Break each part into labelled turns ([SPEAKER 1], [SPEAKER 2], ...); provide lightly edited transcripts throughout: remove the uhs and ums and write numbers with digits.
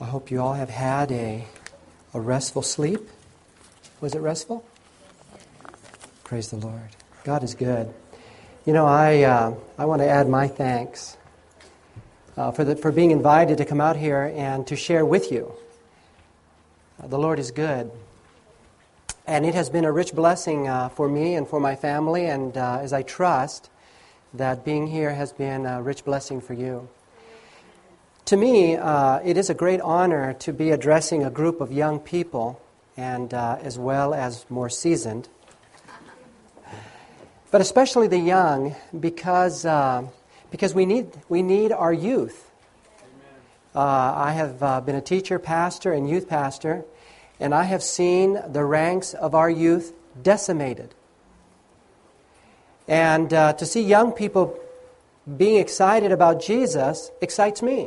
[SPEAKER 1] I hope you all have had a restful sleep. Was it restful? Praise the Lord. God is good. You know, I want to add my thanks for being invited to come out here and to share with you. The Lord is good. And it has been a rich blessing for me and for my family, and as I trust that being here has been a rich blessing for you. To me, it is a great honor to be addressing a group of young people, and as well as more seasoned. But especially the young, because we need our youth. I have been a teacher, pastor, and youth pastor, and I have seen the ranks of our youth decimated. And to see young people being excited about Jesus excites me.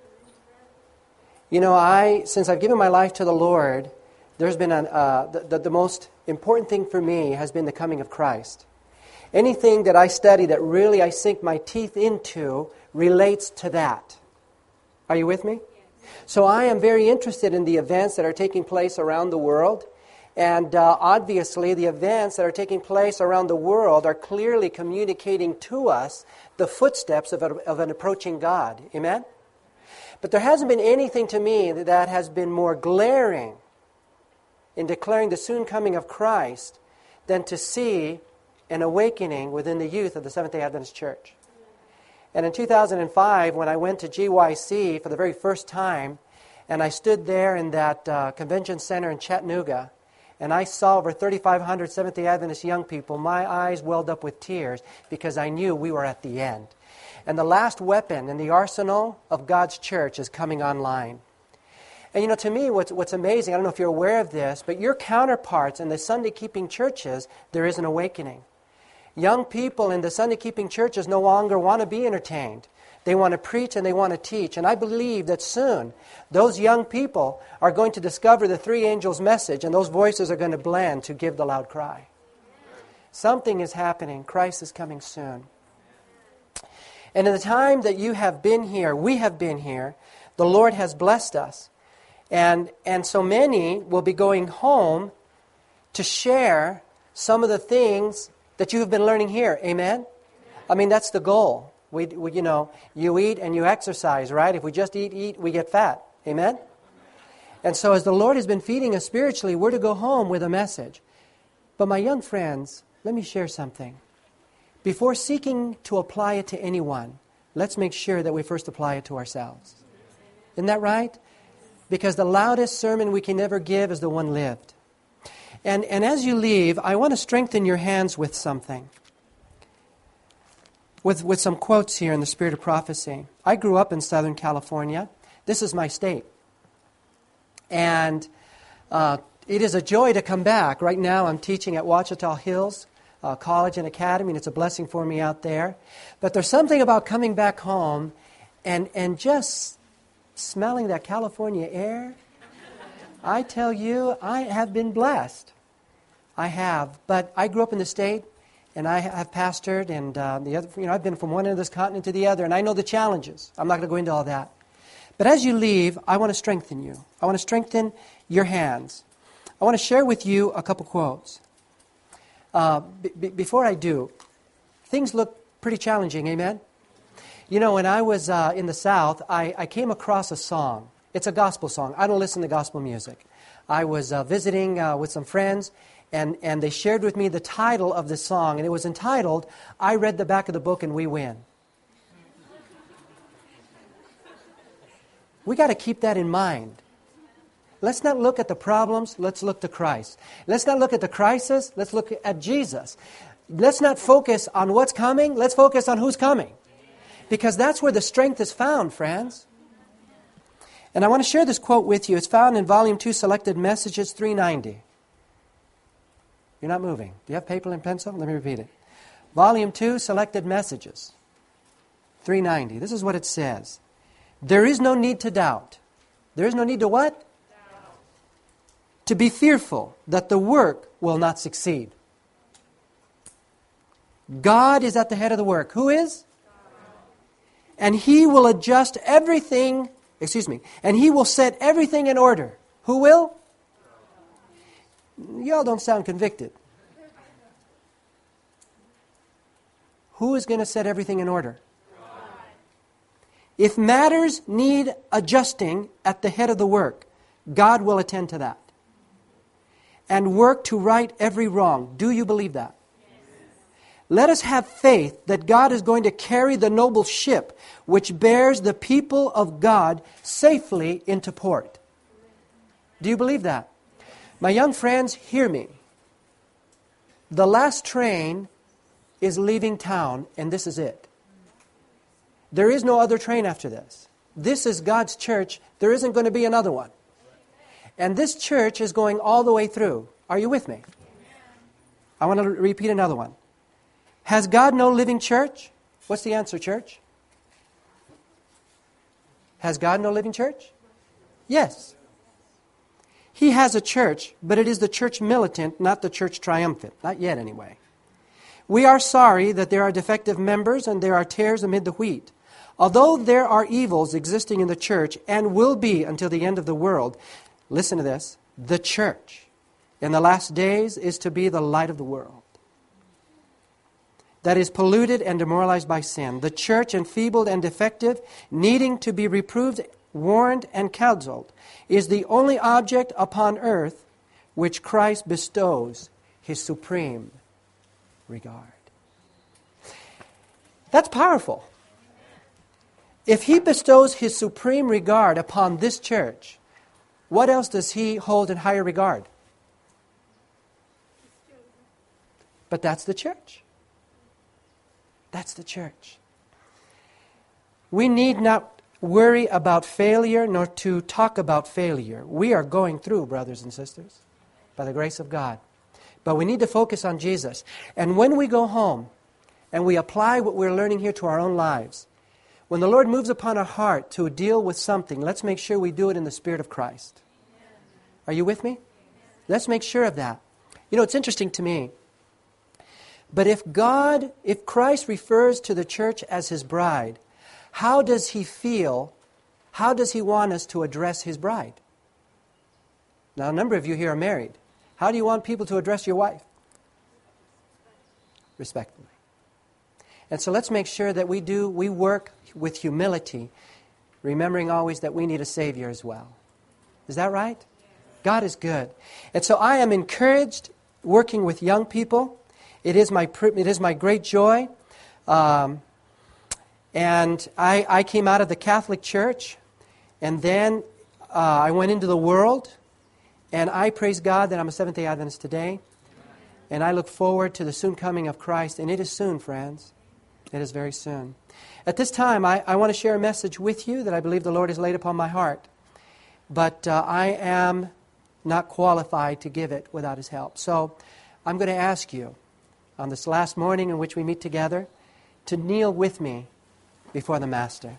[SPEAKER 1] You know, since I've given my life to the Lord, there's been the most important thing for me has been the coming of Christ. Anything that I study that really I sink my teeth into relates to that. Are you with me? So I am very interested in the events that are taking place around the world. And obviously the events that are taking place around the world are clearly communicating to us the footsteps of an approaching God. Amen? But there hasn't been anything to me that has been more glaring in declaring the soon coming of Christ than to see an awakening within the youth of the Seventh-day Adventist Church. And in 2005, when I went to GYC for the very first time, and I stood there in that convention center in Chattanooga, and I saw over 3,500 Seventh-day Adventist young people, my eyes welled up with tears because I knew we were at the end. And the last weapon in the arsenal of God's church is coming online. And you know, to me, what's amazing, I don't know if you're aware of this, but your counterparts in the Sunday-keeping churches, there is an awakening. Young people in the Sunday-keeping churches no longer want to be entertained. They want to preach and they want to teach. And I believe that soon those young people are going to discover the three angels' message, and those voices are going to blend to give the loud cry. Something is happening. Christ is coming soon. And in the time that you have been here, we have been here, the Lord has blessed us. And so many will be going home to share some of the things that you have been learning here. Amen? I mean, that's the goal. We you know, you eat and you exercise, right? If we just eat, we get fat. Amen? And so as the Lord has been feeding us spiritually, we're to go home with a message. But my young friends, let me share something. Before seeking to apply it to anyone, let's make sure that we first apply it to ourselves. Isn't that right? Because the loudest sermon we can ever give is the one lived. And as you leave, I want to strengthen your hands with something. With some quotes here in the spirit of prophecy. I grew up in Southern California. This is my state. And it is a joy to come back. Right now I'm teaching at Ouachita Hills College and Academy, and it's a blessing for me out there. But there's something about coming back home and just smelling that California air. I tell you, I have been blessed. I have. But I grew up in the state, and I have pastored, and I've been from one end of this continent to the other, and I know the challenges. I'm not going to go into all that. But as you leave, I want to strengthen you. I want to strengthen your hands. I want to share with you a couple quotes. Before I do, things look pretty challenging, amen? You know, when I was in the South, I came across a song. It's a gospel song. I don't listen to gospel music. I was visiting with some friends, and they shared with me the title of the song, and it was entitled, I Read the Back of the Book and We Win. We got to keep that in mind. Let's not look at the problems, let's look to Christ. Let's not look at the crisis, let's look at Jesus. Let's not focus on what's coming, let's focus on who's coming. Because that's where the strength is found, friends. And I want to share this quote with you. It's found in Volume 2, Selected Messages, 390. You're not moving. Do you have paper and pencil? Let me repeat it. Volume 2, Selected Messages, 390. This is what it says. There is no need to doubt. There is no need to what? Doubt. To be fearful that the work will not succeed. God is at the head of the work. Who is? God. And He will adjust everything And He will set everything in order. Who will? Y'all don't sound convicted. Who is going to set everything in order? If matters need adjusting at the head of the work, God will attend to that. And work to right every wrong. Do you believe that? Let us have faith that God is going to carry the noble ship which bears the people of God safely into port. Do you believe that? My young friends, hear me. The last train is leaving town, and this is it. There is no other train after this. This is God's church. There isn't going to be another one. And this church is going all the way through. Are you with me? I want to repeat another one. Has God no living church? What's the answer, church? Has God no living church? Yes. He has a church, but it is the church militant, not the church triumphant. Not yet, anyway. We are sorry that there are defective members and there are tares amid the wheat. Although there are evils existing in the church and will be until the end of the world, listen to this, the church in the last days is to be the light of the world that is polluted and demoralized by sin. The church, enfeebled and defective, needing to be reproved, warned, and counseled, is the only object upon earth which Christ bestows His supreme regard. That's powerful. If He bestows His supreme regard upon this church, what else does He hold in higher regard? But that's the church. That's the church. We need not worry about failure nor to talk about failure. We are going through, brothers and sisters, by the grace of God. But we need to focus on Jesus. And when we go home and we apply what we're learning here to our own lives, when the Lord moves upon our heart to deal with something, let's make sure we do it in the Spirit of Christ. Are you with me? Let's make sure of that. You know, it's interesting to me. But if Christ refers to the church as His bride, how does He feel? How does He want us to address His bride? Now, a number of you here are married. How do you want people to address your wife? Respectfully. And so let's make sure that we work with humility, remembering always that we need a Savior as well. Is that right? God is good. And so I am encouraged working with young people. It is my great joy. And I came out of the Catholic Church, and then I went into the world, and I praise God that I'm a Seventh-day Adventist today. And I look forward to the soon coming of Christ, and it is soon, friends. It is very soon. At this time, I want to share a message with you that I believe the Lord has laid upon my heart. But I am not qualified to give it without His help. So I'm going to ask you, on this last morning in which we meet together, to kneel with me before the Master.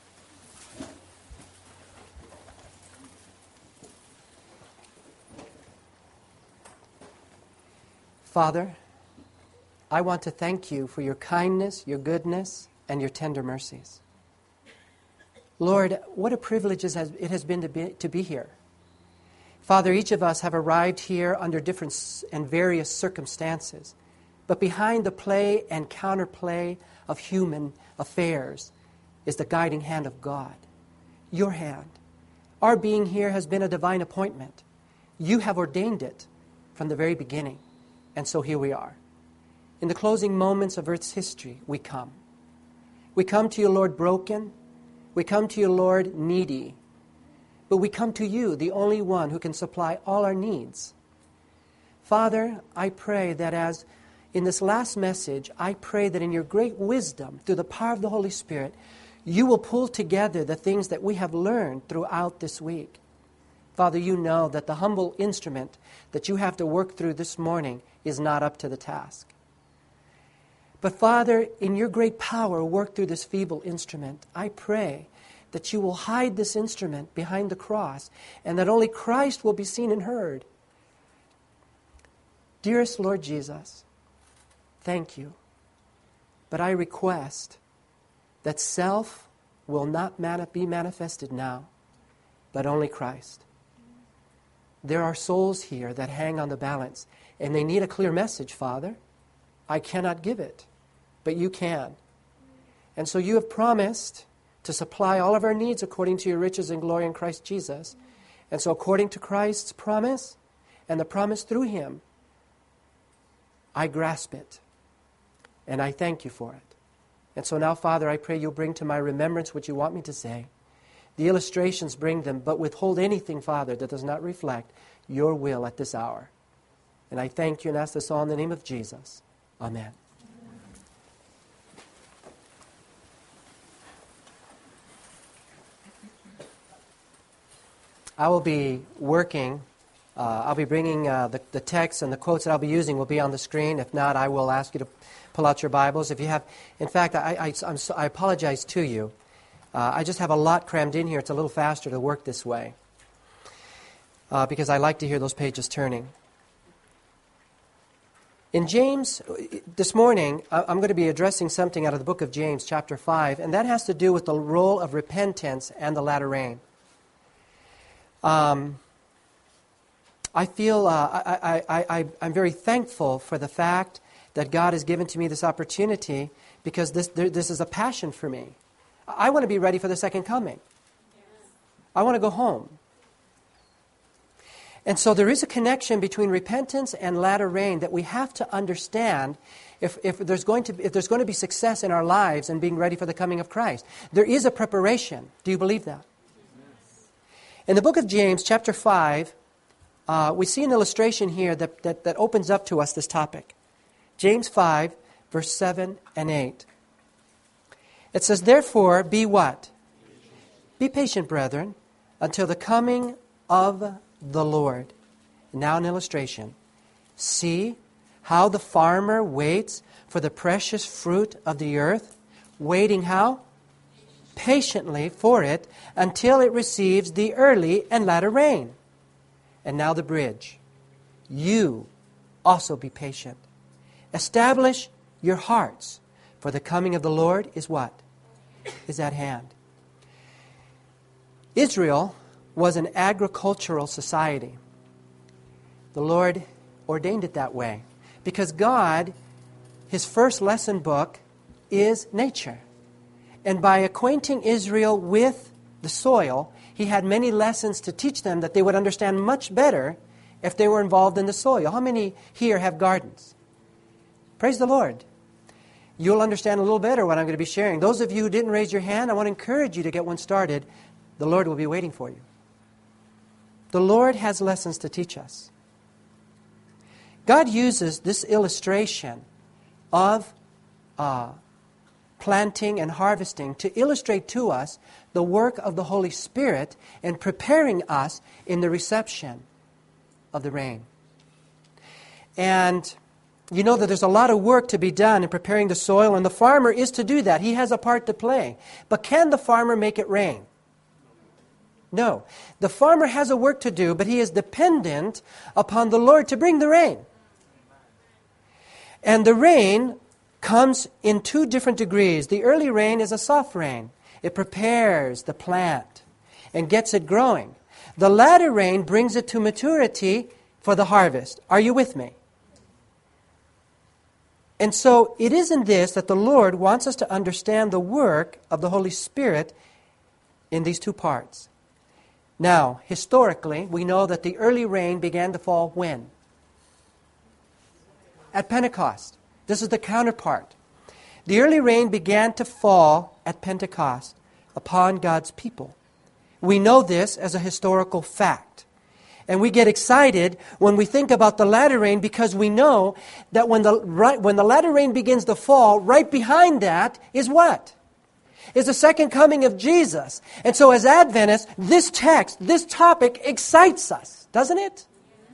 [SPEAKER 1] Father, I want to thank You for Your kindness, Your goodness, and Your tender mercies. Lord, what a privilege it has been to be here. Father, each of us have arrived here under different and various circumstances. But behind the play and counterplay of human affairs is the guiding hand of God. Your hand. Our being here has been a divine appointment. You have ordained it from the very beginning. And so here we are. In the closing moments of Earth's history, we come. We come to You, Lord, broken. We come to You, Lord, needy. But we come to You, the only one who can supply all our needs. Father, I pray that as in this last message, I pray that in Your great wisdom, through the power of the Holy Spirit, You will pull together the things that we have learned throughout this week. Father, You know that the humble instrument that You have to work through this morning is not up to the task. But Father, in Your great power, work through this feeble instrument. I pray that You will hide this instrument behind the cross and that only Christ will be seen and heard. Dearest Lord Jesus, thank You. But I request that self will not be manifested now, but only Christ. There are souls here that hang on the balance, and they need a clear message, Father. I cannot give it, but you can. And so you have promised to supply all of our needs according to your riches and glory in Christ Jesus. And so according to Christ's promise and the promise through him, I grasp it, and I thank you for it. And so now, Father, I pray you'll bring to my remembrance what you want me to say. The illustrations, bring them, but withhold anything, Father, that does not reflect your will at this hour. And I thank you and ask this all in the name of Jesus. Amen. I will be working. I'll be bringing the text, and the quotes that I'll be using will be on the screen. If not, I will ask you to pull out your Bibles. If you have, in fact, I apologize to you. I just have a lot crammed in here. It's a little faster to work this way because I like to hear those pages turning. In James, this morning, I'm going to be addressing something out of the book of James, chapter 5, and that has to do with the role of repentance and the latter rain. I feel I'm very thankful for the fact that God has given to me this opportunity because this is a passion for me. I want to be ready for the second coming. I want to go home. And so there is a connection between repentance and latter rain that we have to understand if there's going to be success in our lives and being ready for the coming of Christ. There is a preparation. Do you believe that? In the book of James, chapter 5, we see an illustration here that opens up to us this topic. James 5, verse 7 and 8. It says, "Therefore, be what? Be patient, brethren, until the coming of the Lord." Now an illustration. "See how the farmer waits for the precious fruit of the earth, waiting how? Patiently for it until it receives the early and latter rain." And now the bridge. "You also be patient. Establish your hearts, for the coming of the Lord is what? Is at hand." Israel was an agricultural society. The Lord ordained it that way because God, his first lesson book is nature. And by acquainting Israel with the soil, he had many lessons to teach them that they would understand much better if they were involved in the soil. How many here have gardens? Praise the Lord. You'll understand a little better what I'm going to be sharing. Those of you who didn't raise your hand, I want to encourage you to get one started. The Lord will be waiting for you. The Lord has lessons to teach us. God uses this illustration of planting and harvesting to illustrate to us the work of the Holy Spirit in preparing us in the reception of the rain. And you know that there's a lot of work to be done in preparing the soil, and the farmer is to do that. He has a part to play. But can the farmer make it rain? No. The farmer has a work to do, but he is dependent upon the Lord to bring the rain. And the rain comes in two different degrees. The early rain is a soft rain. It prepares the plant and gets it growing. The latter rain brings it to maturity for the harvest. Are you with me? And so it is in this that the Lord wants us to understand the work of the Holy Spirit in these two parts. Now, historically, we know that the early rain began to fall when? At Pentecost. This is the counterpart. The early rain began to fall at Pentecost upon God's people. We know this as a historical fact. And we get excited when we think about the latter rain because we know that when the latter rain begins to fall, right behind that is what? Is the second coming of Jesus. And so as Adventists, this text, this topic excites us, doesn't it?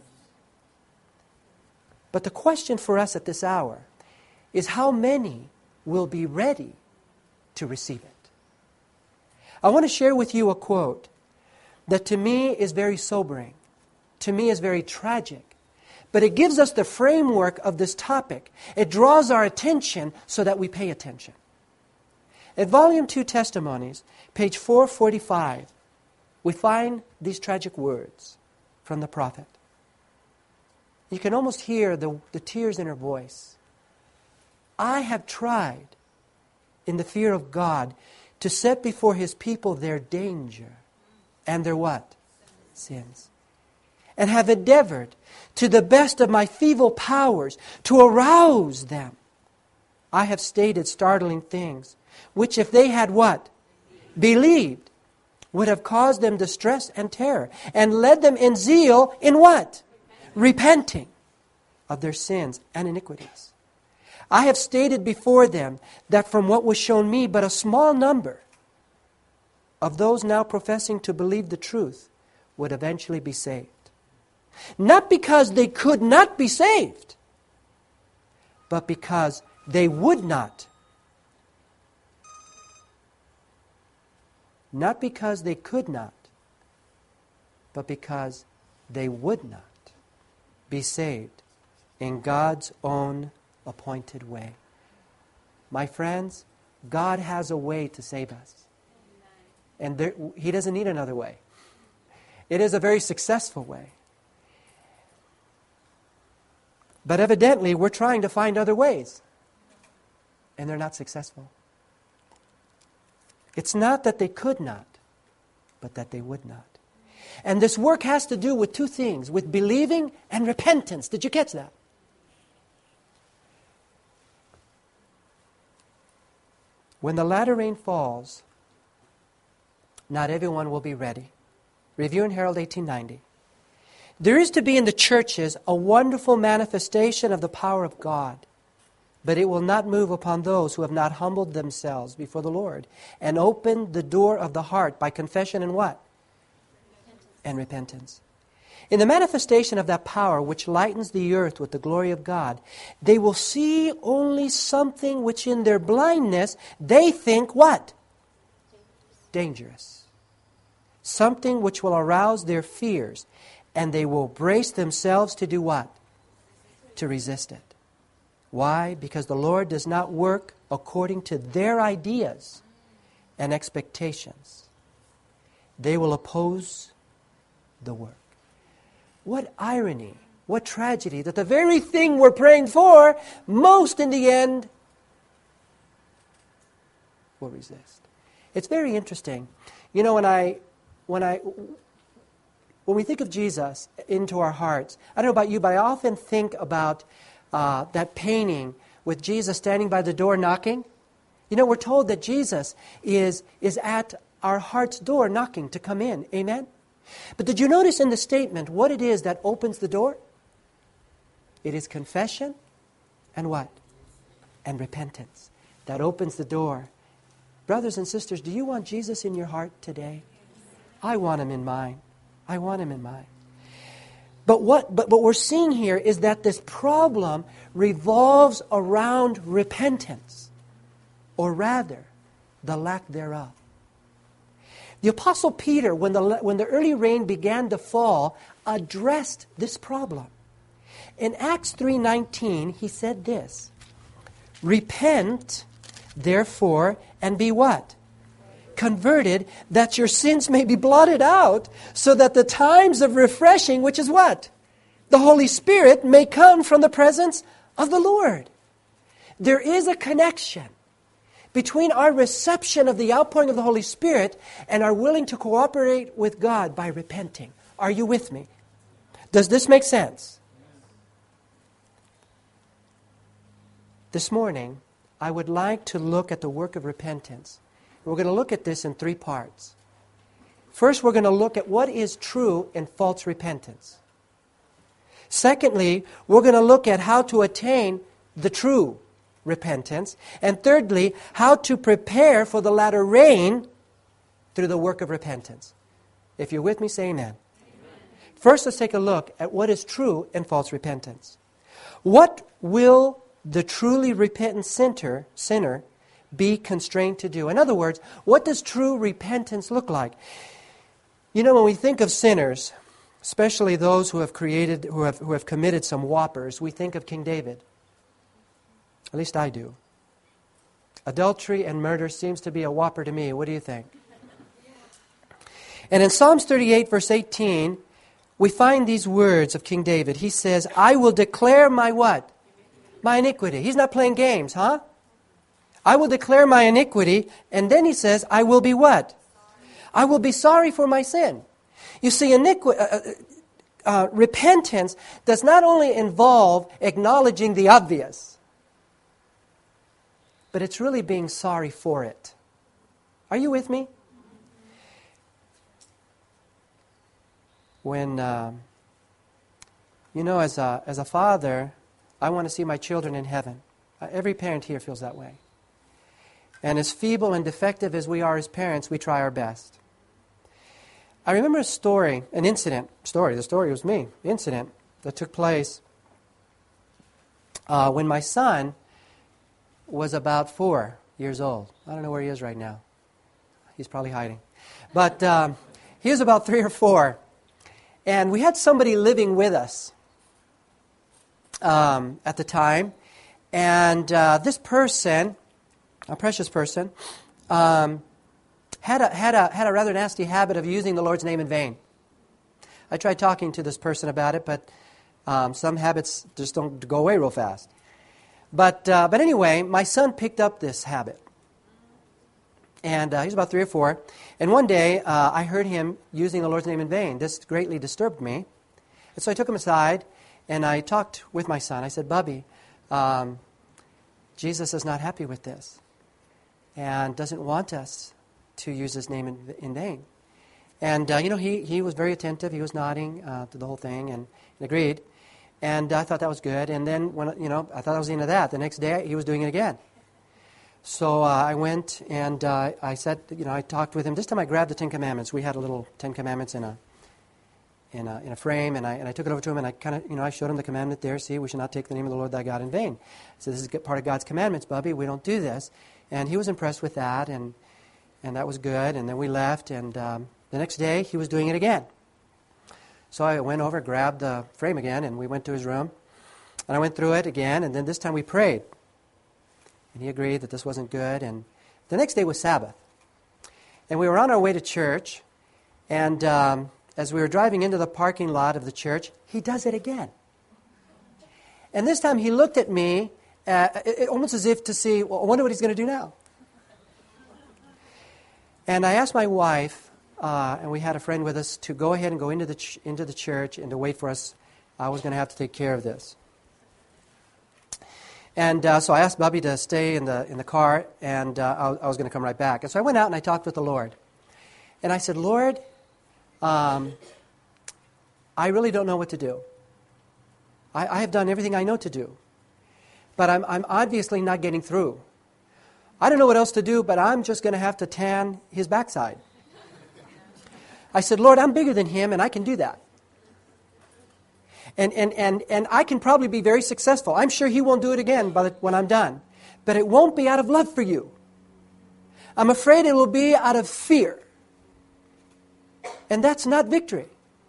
[SPEAKER 1] But the question for us at this hour is how many will be ready to receive it? I want to share with you a quote that to me is very sobering. To me is very tragic. But it gives us the framework of this topic. It draws our attention so that we pay attention. At Volume 2 Testimonies, page 445, we find these tragic words from the prophet. You can almost hear the tears in her voice. I have tried, in the fear of God, to set before His people their danger and their what? Sins. And have endeavored to the best of my feeble powers to arouse them. I have stated startling things, which if they had what? Believed, would have caused them distress and terror, and led them in zeal in what? Repenting of their sins and iniquities. I have stated before them that from what was shown me, but a small number of those now professing to believe the truth would eventually be saved. Not because they could not be saved, but because they would not. Not because they could not, but because they would not be saved in God's own appointed way. My friends, God has a way to save us. And He doesn't need another way. It is a very successful way. But evidently, we're trying to find other ways. And they're not successful. It's not that they could not, but that they would not. And this work has to do with two things, with believing and repentance. Did you catch that? When the latter rain falls, not everyone will be ready. Review and Herald 1890. There is to be in the churches a wonderful manifestation of the power of God, but it will not move upon those who have not humbled themselves before the Lord and opened the door of the heart by confession and what? And repentance. In the manifestation of that power which lightens the earth with the glory of God, they will see only something which in their blindness they think what? Dangerous. Something which will arouse their fears, and they will brace themselves to do what? To resist it. Why? Because the Lord does not work according to their ideas and expectations. They will oppose the work. What irony, what tragedy, that the very thing we're praying for, most in the end, will resist. It's very interesting. You know, when we think of Jesus into our hearts, I don't know about you, but I often think about that painting with Jesus standing by the door knocking. You know, we're told that Jesus is at our heart's door knocking to come in. Amen? But did you notice in the statement what it is that opens the door? It is confession and what? And repentance. That opens the door. Brothers and sisters, do you want Jesus in your heart today? I want Him in mine. I want Him in mine. But what we're seeing here is that this problem revolves around repentance, or rather, the lack thereof. The Apostle Peter, when the early rain began to fall, addressed this problem. In Acts 3:19, he said this, repent, therefore, and be what? Converted, that your sins may be blotted out, so that the times of refreshing, which is what? The Holy Spirit, may come from the presence of the Lord. There is a connection between our reception of the outpouring of the Holy Spirit and our willing to cooperate with God by repenting. Are you with me? Does this make sense? This morning, I would like to look at the work of repentance. We're going to look at this in three parts. First, we're going to look at what is true in false repentance. Secondly, we're going to look at how to attain the true repentance. And thirdly, how to prepare for the latter rain through the work of repentance. If you're with me, say amen. First, let's take a look at what is true in false repentance. What will the truly repentant sinner be constrained to do? In other words, what does true repentance look like? You know, when we think of sinners, especially those who have committed some whoppers, we think of King David. At least I do. Adultery and murder seems to be a whopper to me. What do you think? And in Psalms 38, verse 18, we find these words of King David. He says, I will declare my what? My iniquity. He's not playing games, huh? I will declare my iniquity, and then he says, I will be what? I will be sorry for my sin. You see, repentance does not only involve acknowledging the obvious, but it's really being sorry for it. Are you with me? When, as a father, I want to see my children in heaven. Every parent here feels that way. And as feeble and defective as we are as parents, we try our best. I remember a story, the story was me, incident that took place when my son was about 4 years old. I don't know where he is right now. He's probably hiding. But he was about 3 or 4. And we had somebody living with us at the time. And this person, a precious person, had a rather nasty habit of using the Lord's name in vain. I tried talking to this person about it, but some habits just don't go away real fast. But anyway, my son picked up this habit. And he was about 3 or 4. And one day, I heard him using the Lord's name in vain. This greatly disturbed me. And so I took him aside, and I talked with my son. I said, Bubby, Jesus is not happy with this and doesn't want us to use his name in vain. And, he was very attentive. He was nodding to the whole thing and agreed. And I thought that was good. And then, I thought that was the end of that. The next day, he was doing it again. So I went and I said, I talked with him. This time I grabbed the Ten Commandments. We had a little Ten Commandments in a frame, and I took it over to him, and I kind of, I showed him the commandment there. See, we should not take the name of the Lord thy God in vain. So this is part of God's commandments, Bubby. We don't do this. And he was impressed with that, and that was good. And then we left, and the next day he was doing it again. So I went over, grabbed the frame again, and we went to his room, and I went through it again, and then this time we prayed. And he agreed that this wasn't good. And the next day was Sabbath. And we were on our way to church. And as we were driving into the parking lot of the church, he does it again. And this time he looked at me, almost as if to see, well, I wonder what he's going to do now. And I asked my wife, and we had a friend with us, to go ahead and go into the church and to wait for us. I was going to have to take care of this. And so I asked Bubby to stay in the car, and I was going to come right back. And so I went out and I talked with the Lord. And I said, Lord, I really don't know what to do. I have done everything I know to do. But I'm obviously not getting through. I don't know what else to do, but I'm just going to have to tan his backside. I said, Lord, I'm bigger than him, and I can do that. And I can probably be very successful. I'm sure he won't do it again when I'm done. But it won't be out of love for you. I'm afraid it will be out of fear. And that's not victory.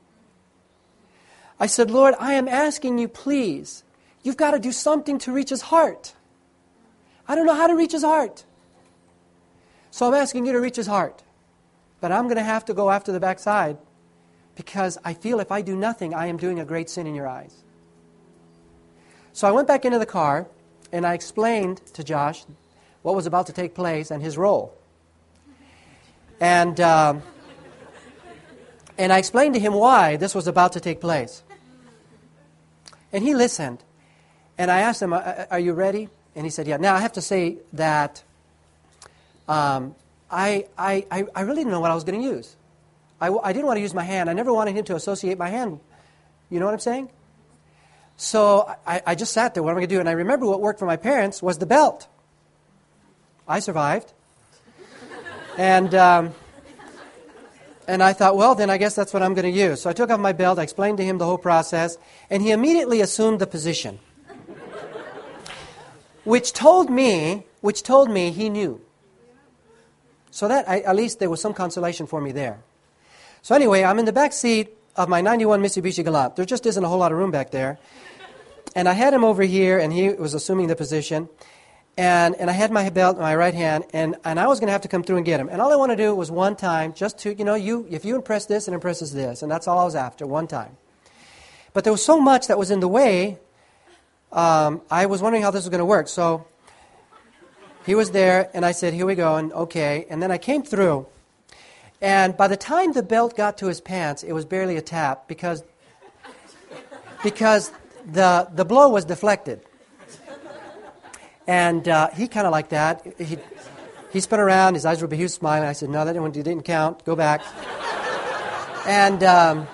[SPEAKER 1] I said, Lord, I am asking you, please, you've got to do something to reach his heart. I don't know how to reach his heart. So I'm asking you to reach his heart. But I'm going to have to go after the backside, because I feel if I do nothing, I am doing a great sin in your eyes. So I went back into the car, and I explained to Josh what was about to take place and his role. And I explained to him why this was about to take place. And he listened. And I asked him, are you ready? And he said, yeah. Now, I have to say that I really didn't know what I was going to use. I didn't want to use my hand. I never wanted him to associate my hand. You know what I'm saying? So I just sat there. What am I going to do? And I remember what worked for my parents was the belt. I survived. And I thought, well, then I guess that's what I'm going to use. So I took off my belt. I explained to him the whole process. And he immediately assumed the position, which told me he knew. So that at least there was some consolation for me there. So anyway, I'm in the back seat of my 91 Mitsubishi Galant. There just isn't a whole lot of room back there. And I had him over here, and he was assuming the position. And I had my belt in my right hand, and I was going to have to come through and get him. And all I wanted to do was one time, just to, if you impress this, it impresses this. And that's all I was after, one time. But there was so much that was in the way, I was wondering how this was going to work. So he was there, and I said, here we go, and okay. And then I came through. And by the time the belt got to his pants, it was barely a tap because the blow was deflected. And he kind of like that. He spun around. His eyes were big. He was smiling. I said, no, that didn't count. Go back. And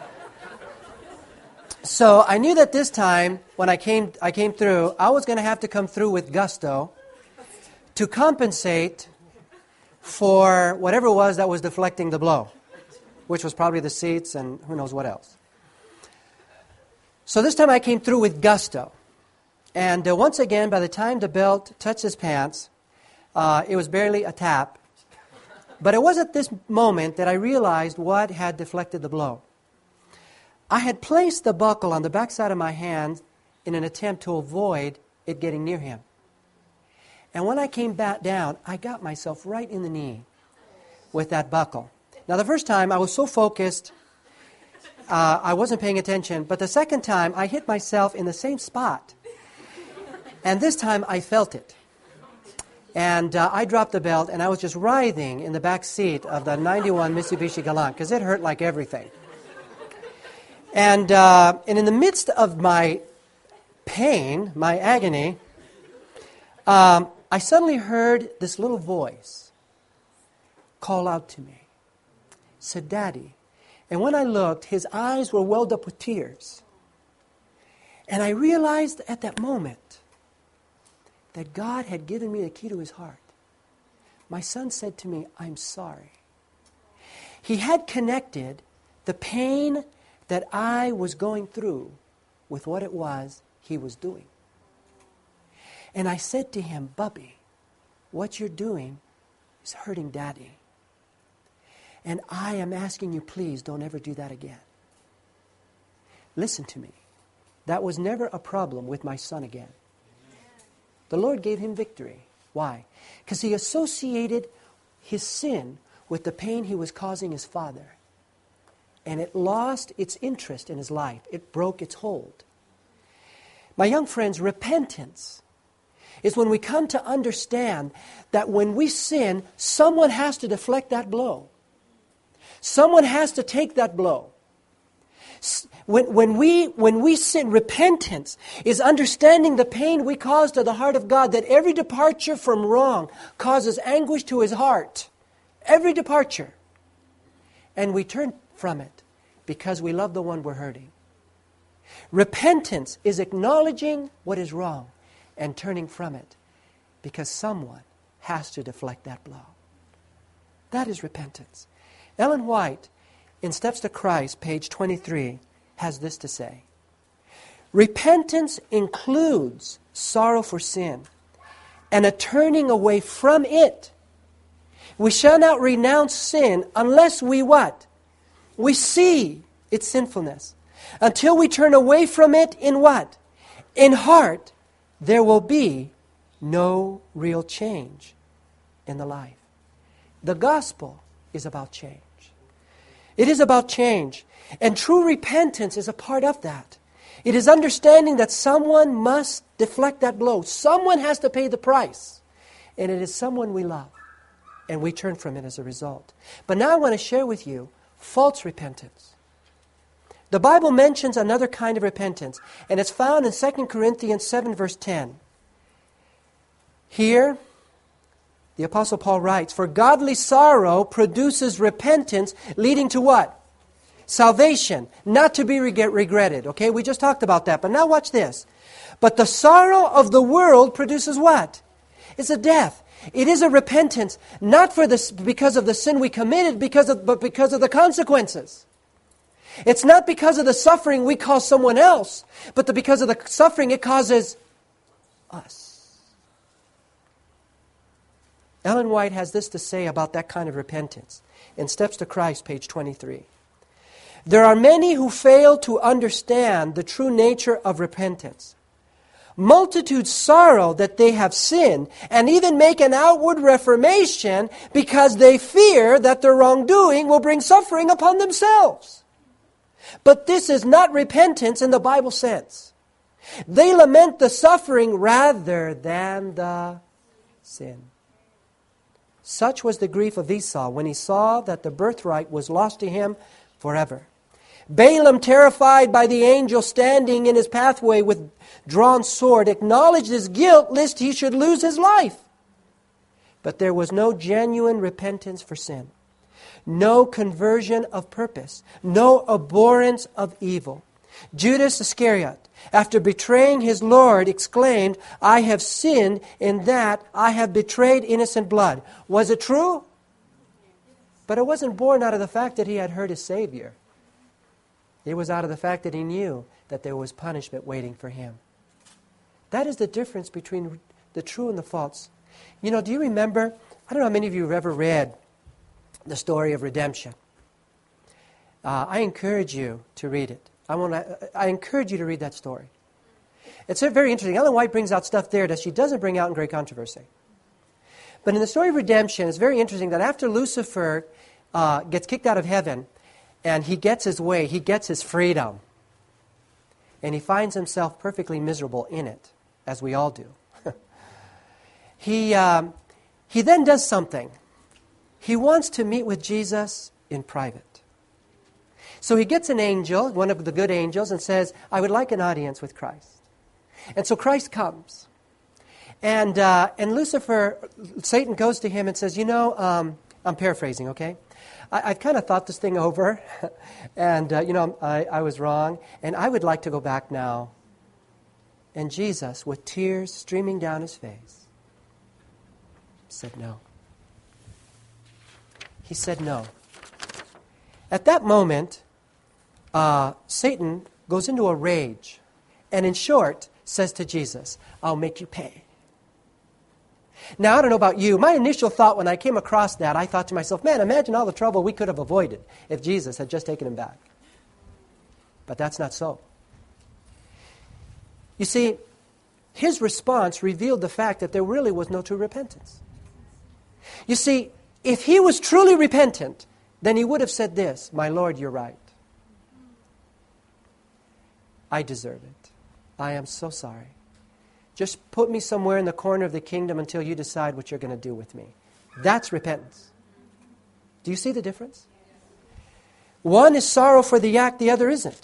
[SPEAKER 1] so I knew that this time, when I came through, I was going to have to come through with gusto to compensate for whatever it was that was deflecting the blow, which was probably the seats and who knows what else. So this time I came through with gusto. And once again, by the time the belt touched his pants, it was barely a tap. But it was at this moment that I realized what had deflected the blow. I had placed the buckle on the backside of my hand in an attempt to avoid it getting near him. And when I came back down, I got myself right in the knee with that buckle. Now, the first time I was so focused, I wasn't paying attention. But the second time, I hit myself in the same spot. And this time, I felt it. And I dropped the belt, and I was just writhing in the back seat of the 91 Mitsubishi Galant, because it hurt like everything. And in the midst of my pain, my agony, I suddenly heard this little voice call out to me. Said, Daddy. And when I looked, his eyes were welled up with tears. And I realized at that moment that God had given me the key to his heart. My son said to me, I'm sorry. He had connected the pain that I was going through with what it was he was doing. And I said to him, Bubby, what you're doing is hurting Daddy. And I am asking you, please don't ever do that again. Listen to me. That was never a problem with my son again. The Lord gave him victory. Why? Because he associated his sin with the pain he was causing his father. And it lost its interest in his life. It broke its hold. My young friends, repentance is when we come to understand that when we sin, someone has to deflect that blow. Someone has to take that blow. When we sin, repentance is understanding the pain we cause to the heart of God, that every departure from wrong causes anguish to his heart. Every departure. And we turn from it because we love the one we're hurting. Repentance is acknowledging what is wrong and turning from it because someone has to deflect that blow. That is repentance. Ellen White, in Steps to Christ, page 23, has this to say. Repentance includes sorrow for sin and a turning away from it. We shall not renounce sin unless we what? We see its sinfulness. Until we turn away from it in what? In heart, there will be no real change in the life. The gospel is about change. It is about change. And true repentance is a part of that. It is understanding that someone must deflect that blow. Someone has to pay the price. And it is someone we love. And we turn from it as a result. But now I want to share with you false repentance. The Bible mentions another kind of repentance. And it's found in 2 Corinthians 7 verse 10. Here, the Apostle Paul writes, for godly sorrow produces repentance, leading to what? Salvation, not to be regretted. Okay, we just talked about that. But now watch this. But the sorrow of the world produces what? It's a death. It is a repentance, not for this because of the sin we committed, but because of the consequences. It's not because of the suffering we cause someone else, but because of the suffering it causes us. Ellen White has this to say about that kind of repentance in Steps to Christ, page 23. There are many who fail to understand the true nature of repentance. multitudes sorrow that they have sinned, and even make an outward reformation because they fear that their wrongdoing will bring suffering upon themselves. But this is not repentance in the Bible sense. They lament the suffering rather than the sin. Such was the grief of Esau when he saw that the birthright was lost to him forever. Balaam, terrified by the angel standing in his pathway with drawn sword, acknowledged his guilt lest he should lose his life. But there was no genuine repentance for sin, no conversion of purpose, no abhorrence of evil. Judas Iscariot, after betraying his Lord, exclaimed, "I have sinned in that I have betrayed innocent blood." Was it true? But it wasn't born out of the fact that he had hurt his Savior. It was out of the fact that he knew that there was punishment waiting for him. That is the difference between the true and the false. You know, do you remember, I don't know how many of you have ever read the story of redemption. I encourage you to read it. I encourage you to read that story. It's very interesting. Ellen White brings out stuff there that she doesn't bring out in Great Controversy. But in the story of redemption, it's very interesting that after Lucifer gets kicked out of heaven, and he gets his way, he gets his freedom, and he finds himself perfectly miserable in it, as we all do. He then does something. He wants to meet with Jesus in private. So he gets an angel, one of the good angels, and says, "I would like an audience with Christ." And so Christ comes. And Lucifer, Satan goes to him and says, I'm paraphrasing, okay? I've kind of thought this thing over, and, I was wrong, and I would like to go back now. And Jesus, with tears streaming down his face, said no. He said no. At that moment, Satan goes into a rage, and in short, says to Jesus, "I'll make you pay." Now, I don't know about you. My initial thought when I came across that, I thought to myself, man, imagine all the trouble we could have avoided if Jesus had just taken him back. But that's not so. You see, his response revealed the fact that there really was no true repentance. You see, if he was truly repentant, then he would have said this, "My Lord, you're right. I deserve it. I am so sorry. Just put me somewhere in the corner of the kingdom until you decide what you're going to do with me." That's repentance. Do you see the difference? One is sorrow for the act, the other isn't.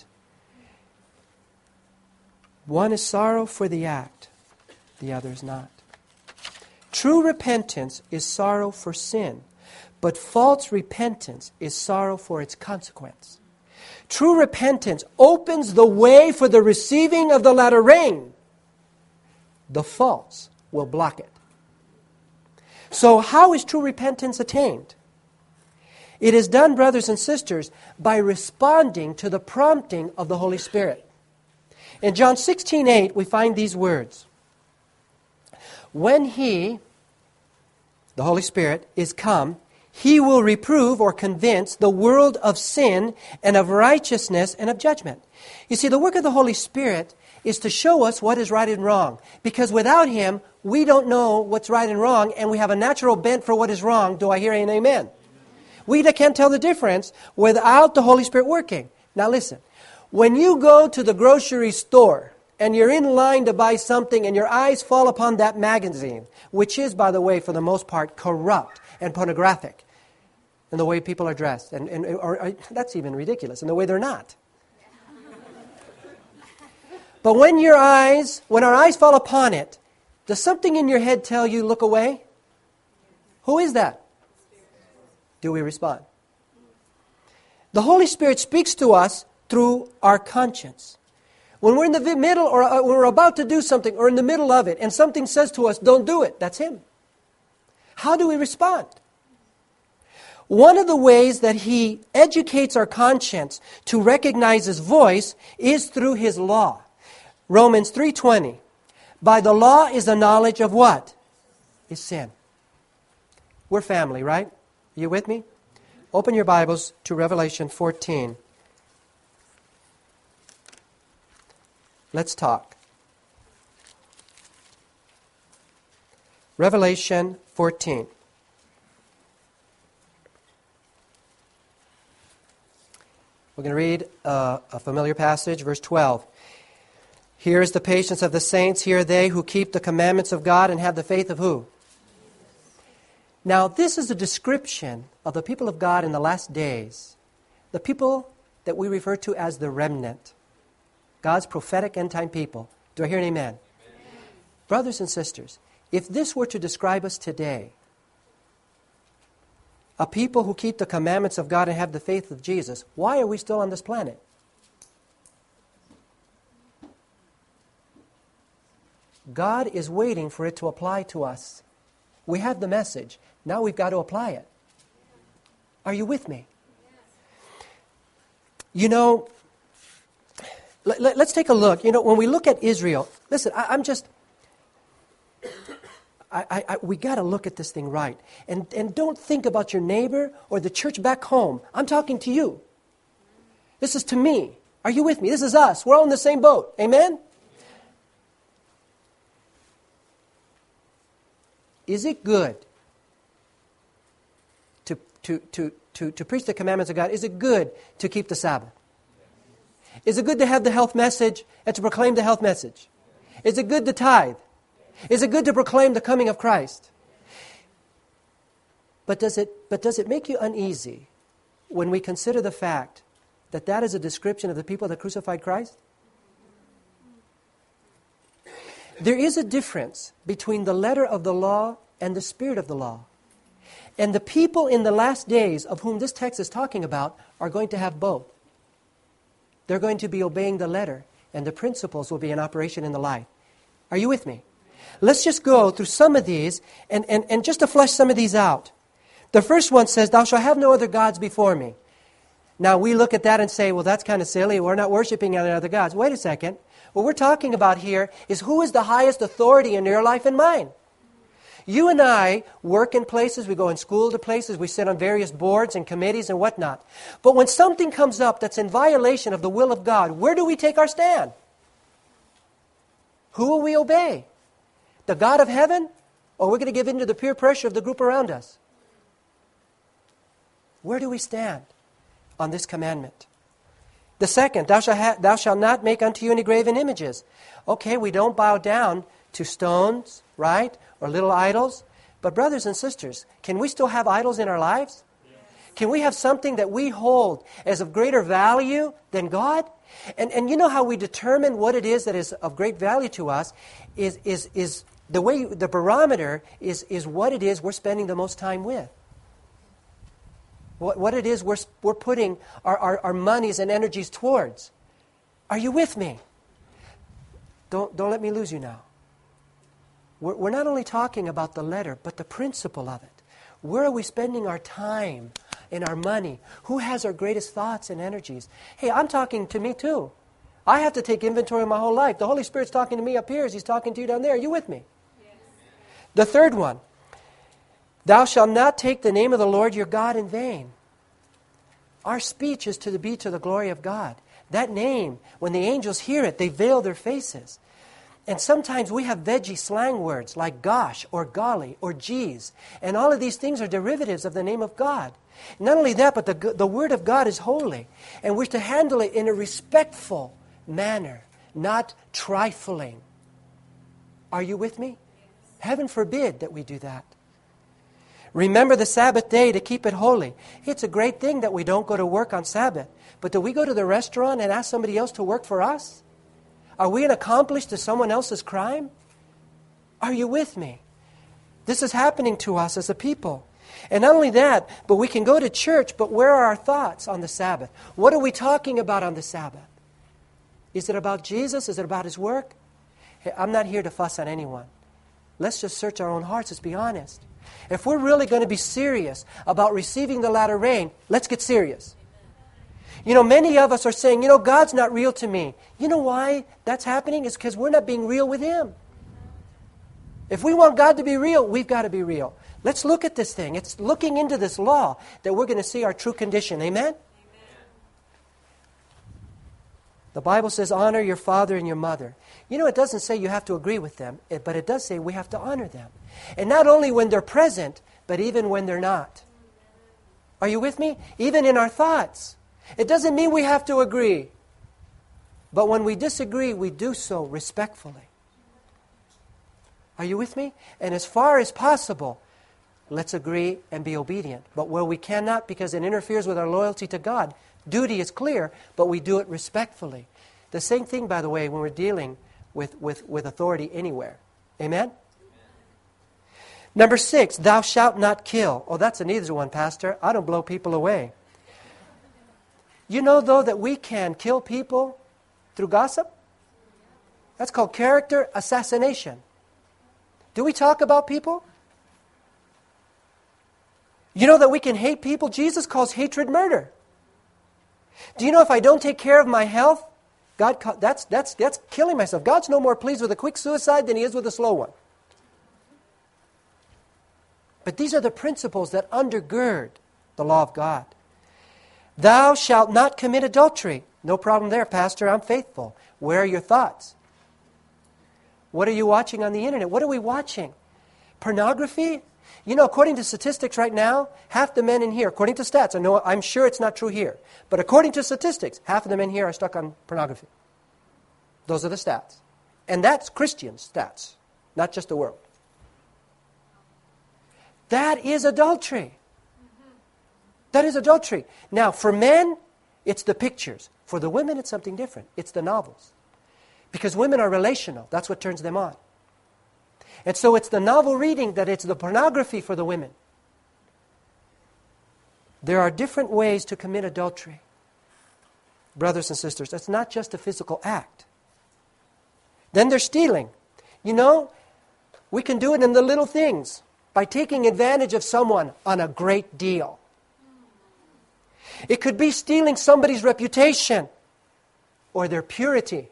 [SPEAKER 1] One is sorrow for the act, the other is not. True repentance is sorrow for sin, but false repentance is sorrow for its consequence. True repentance opens the way for the receiving of the latter rain. The false will block it. So how is true repentance attained? It is done, brothers and sisters, by responding to the prompting of the Holy Spirit. In John 16:8, we find these words. When He, the Holy Spirit, is come, He will reprove or convince the world of sin and of righteousness and of judgment. You see, the work of the Holy Spirit is to show us what is right and wrong. Because without Him, we don't know what's right and wrong, and we have a natural bent for what is wrong. Do I hear an amen? We can't tell the difference without the Holy Spirit working. Now listen, when you go to the grocery store and you're in line to buy something and your eyes fall upon that magazine, which is, by the way, for the most part, corrupt and pornographic in the way people are dressed, or that's even ridiculous, in the way they're not. But when our eyes fall upon it, does something in your head tell you, look away? Who is that? Do we respond? The Holy Spirit speaks to us through our conscience. When we're in the middle, or when we're about to do something, or in the middle of it, and something says to us, don't do it, that's Him. How do we respond? One of the ways that He educates our conscience to recognize His voice is through His law. Romans 3:20. By the law is the knowledge of what? Is sin. We're family, right? Are you with me? Open your Bibles to Revelation 14. Let's talk. Revelation 14. We're going to read a familiar passage, verse 12. Here is the patience of the saints. Here are they who keep the commandments of God and have the faith of who? Now, this is a description of the people of God in the last days. The people that we refer to as the remnant. God's prophetic end-time people. Do I hear an amen? Amen? Brothers and sisters, if this were to describe us today, a people who keep the commandments of God and have the faith of Jesus, why are we still on this planet? God is waiting for it to apply to us. We have the message. Now we've got to apply it. Are you with me? You know, let's take a look. You know, when we look at Israel, listen, we got to look at this thing right. And don't think about your neighbor or the church back home. I'm talking to you. This is to me. Are you with me? This is us. We're all in the same boat. Amen? Is it good to preach the commandments of God? Is it good to keep the Sabbath? Is it good to have the health message and to proclaim the health message? Is it good to tithe? Is it good to proclaim the coming of Christ? But does it make you uneasy when we consider the fact that that is a description of the people that crucified Christ? There is a difference between the letter of the law and the spirit of the law. And the people in the last days of whom this text is talking about are going to have both. They're going to be obeying the letter, and the principles will be in operation in the life. Are you with me? Let's just go through some of these and just to flesh some of these out. The first one says, "Thou shalt have no other gods before me." Now we look at that and say, well, that's kind of silly. We're not worshiping any other gods. Wait a second. What we're talking about here is who is the highest authority in your life and mine. You and I work in places, we go in school to places, we sit on various boards and committees and whatnot. But when something comes up that's in violation of the will of God, where do we take our stand? Who will we obey? The God of heaven? Or we're going to give in to the peer pressure of the group around us? Where do we stand on this commandment? The second, thou shalt not make unto you any graven images. Okay, we don't bow down to stones, right? Or little idols. But brothers and sisters, can we still have idols in our lives? Yes. Can we have something that we hold as of greater value than God? And you know how we determine what it is that is of great value to us is the way the barometer is what it is we're spending the most time with. What it is we're putting our monies and energies towards. Are you with me? Don't let me lose you now. We're not only talking about the letter, but the principle of it. Where are we spending our time and our money? Who has our greatest thoughts and energies? Hey, I'm talking to me too. I have to take inventory of my whole life. The Holy Spirit's talking to me up here as He's talking to you down there. Are you with me? Yes. The third one. Thou shalt not take the name of the Lord your God in vain. Our speech is to be to the glory of God. That name, when the angels hear it, they veil their faces. And sometimes we have veggie slang words like gosh or golly or geez. And all of these things are derivatives of the name of God. Not only that, but the Word of God is holy. And we're to handle it in a respectful manner, not trifling. Are you with me? Heaven forbid that we do that. Remember the Sabbath day to keep it holy. It's a great thing that we don't go to work on Sabbath. But do we go to the restaurant and ask somebody else to work for us? Are we an accomplice to someone else's crime? Are you with me? This is happening to us as a people. And not only that, but we can go to church, but where are our thoughts on the Sabbath? What are we talking about on the Sabbath? Is it about Jesus? Is it about His work? Hey, I'm not here to fuss on anyone. Let's just search our own hearts. Let's be honest. If we're really going to be serious about receiving the latter rain, let's get serious. You know, many of us are saying, you know, God's not real to me. You know why that's happening? It's because we're not being real with Him. If we want God to be real, we've got to be real. Let's look at this thing. It's looking into this law that we're going to see our true condition. Amen? The Bible says, honor your father and your mother. You know, it doesn't say you have to agree with them, but it does say we have to honor them. And not only when they're present, but even when they're not. Are you with me? Even in our thoughts. It doesn't mean we have to agree. But when we disagree, we do so respectfully. Are you with me? And as far as possible, let's agree and be obedient. But where we cannot, because it interferes with our loyalty to God, duty is clear, but we do it respectfully. The same thing, by the way, when we're dealing with authority anywhere. Amen? Number 6, thou shalt not kill. Oh, that's an easy one, Pastor. I don't blow people away. You know, though, that we can kill people through gossip? That's called character assassination. Do we talk about people? You know that we can hate people? Jesus calls hatred murder. Do you know if I don't take care of my health, that's killing myself. God's no more pleased with a quick suicide than He is with a slow one. But these are the principles that undergird the law of God. Thou shalt not commit adultery. No problem there, Pastor. I'm faithful. Where are your thoughts? What are you watching on the internet? What are we watching? Pornography? You know, according to statistics right now, half the men in here, according to stats, I'm sure it's not true here, but according to statistics, half of the men here are stuck on pornography. Those are the stats. And that's Christian stats, not just the world. That is adultery. That is adultery. Now, for men, it's the pictures. For the women, it's something different. It's the novels. Because women are relational. That's what turns them on. And so it's the novel reading that it's the pornography for the women. There are different ways to commit adultery. Brothers and sisters, it's not just a physical act. Then there's stealing. You know, we can do it in the little things by taking advantage of someone on a great deal. It could be stealing somebody's reputation or their purity.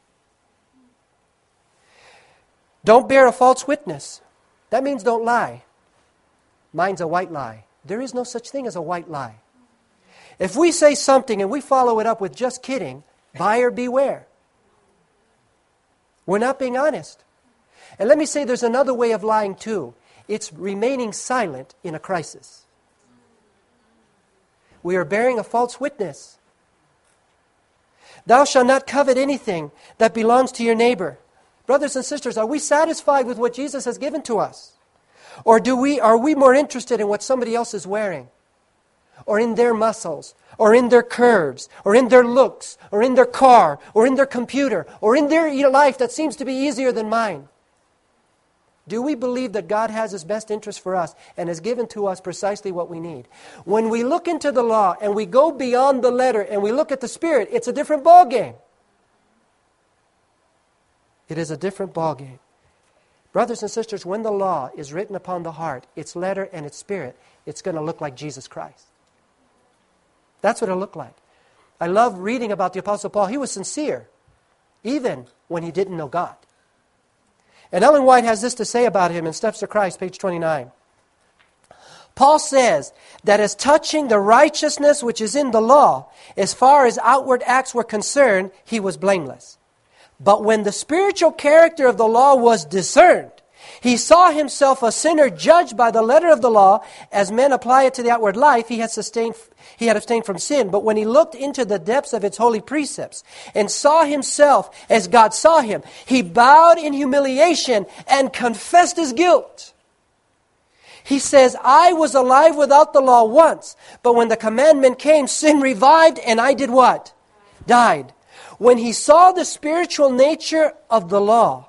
[SPEAKER 1] Don't bear a false witness. That means don't lie. Mine's a white lie. There is no such thing as a white lie. If we say something and we follow it up with just kidding, buyer beware. We're not being honest. And let me say there's another way of lying too. It's remaining silent in a crisis. We are bearing a false witness. Thou shalt not covet anything that belongs to your neighbor. Brothers and sisters, are we satisfied with what Jesus has given to us? Or are we more interested in what somebody else is wearing? Or in their muscles? Or in their curves? Or in their looks? Or in their car? Or in their computer? Or in their life that seems to be easier than mine? Do we believe that God has His best interest for us and has given to us precisely what we need? When we look into the law and we go beyond the letter and we look at the Spirit, it's a different ballgame. It is a different ballgame. Brothers and sisters, when the law is written upon the heart, its letter and its spirit, it's going to look like Jesus Christ. That's what it'll look like. I love reading about the Apostle Paul. He was sincere, even when he didn't know God. And Ellen White has this to say about him in Steps to Christ, page 29. Paul says that as touching the righteousness which is in the law, as far as outward acts were concerned, he was blameless. But when the spiritual character of the law was discerned, he saw himself a sinner judged by the letter of the law. As men apply it to the outward life, he had abstained from sin. But when he looked into the depths of its holy precepts and saw himself as God saw him, he bowed in humiliation and confessed his guilt. He says, I was alive without the law once, but when the commandment came, sin revived, and I did what? Died. When he saw the spiritual nature of the law,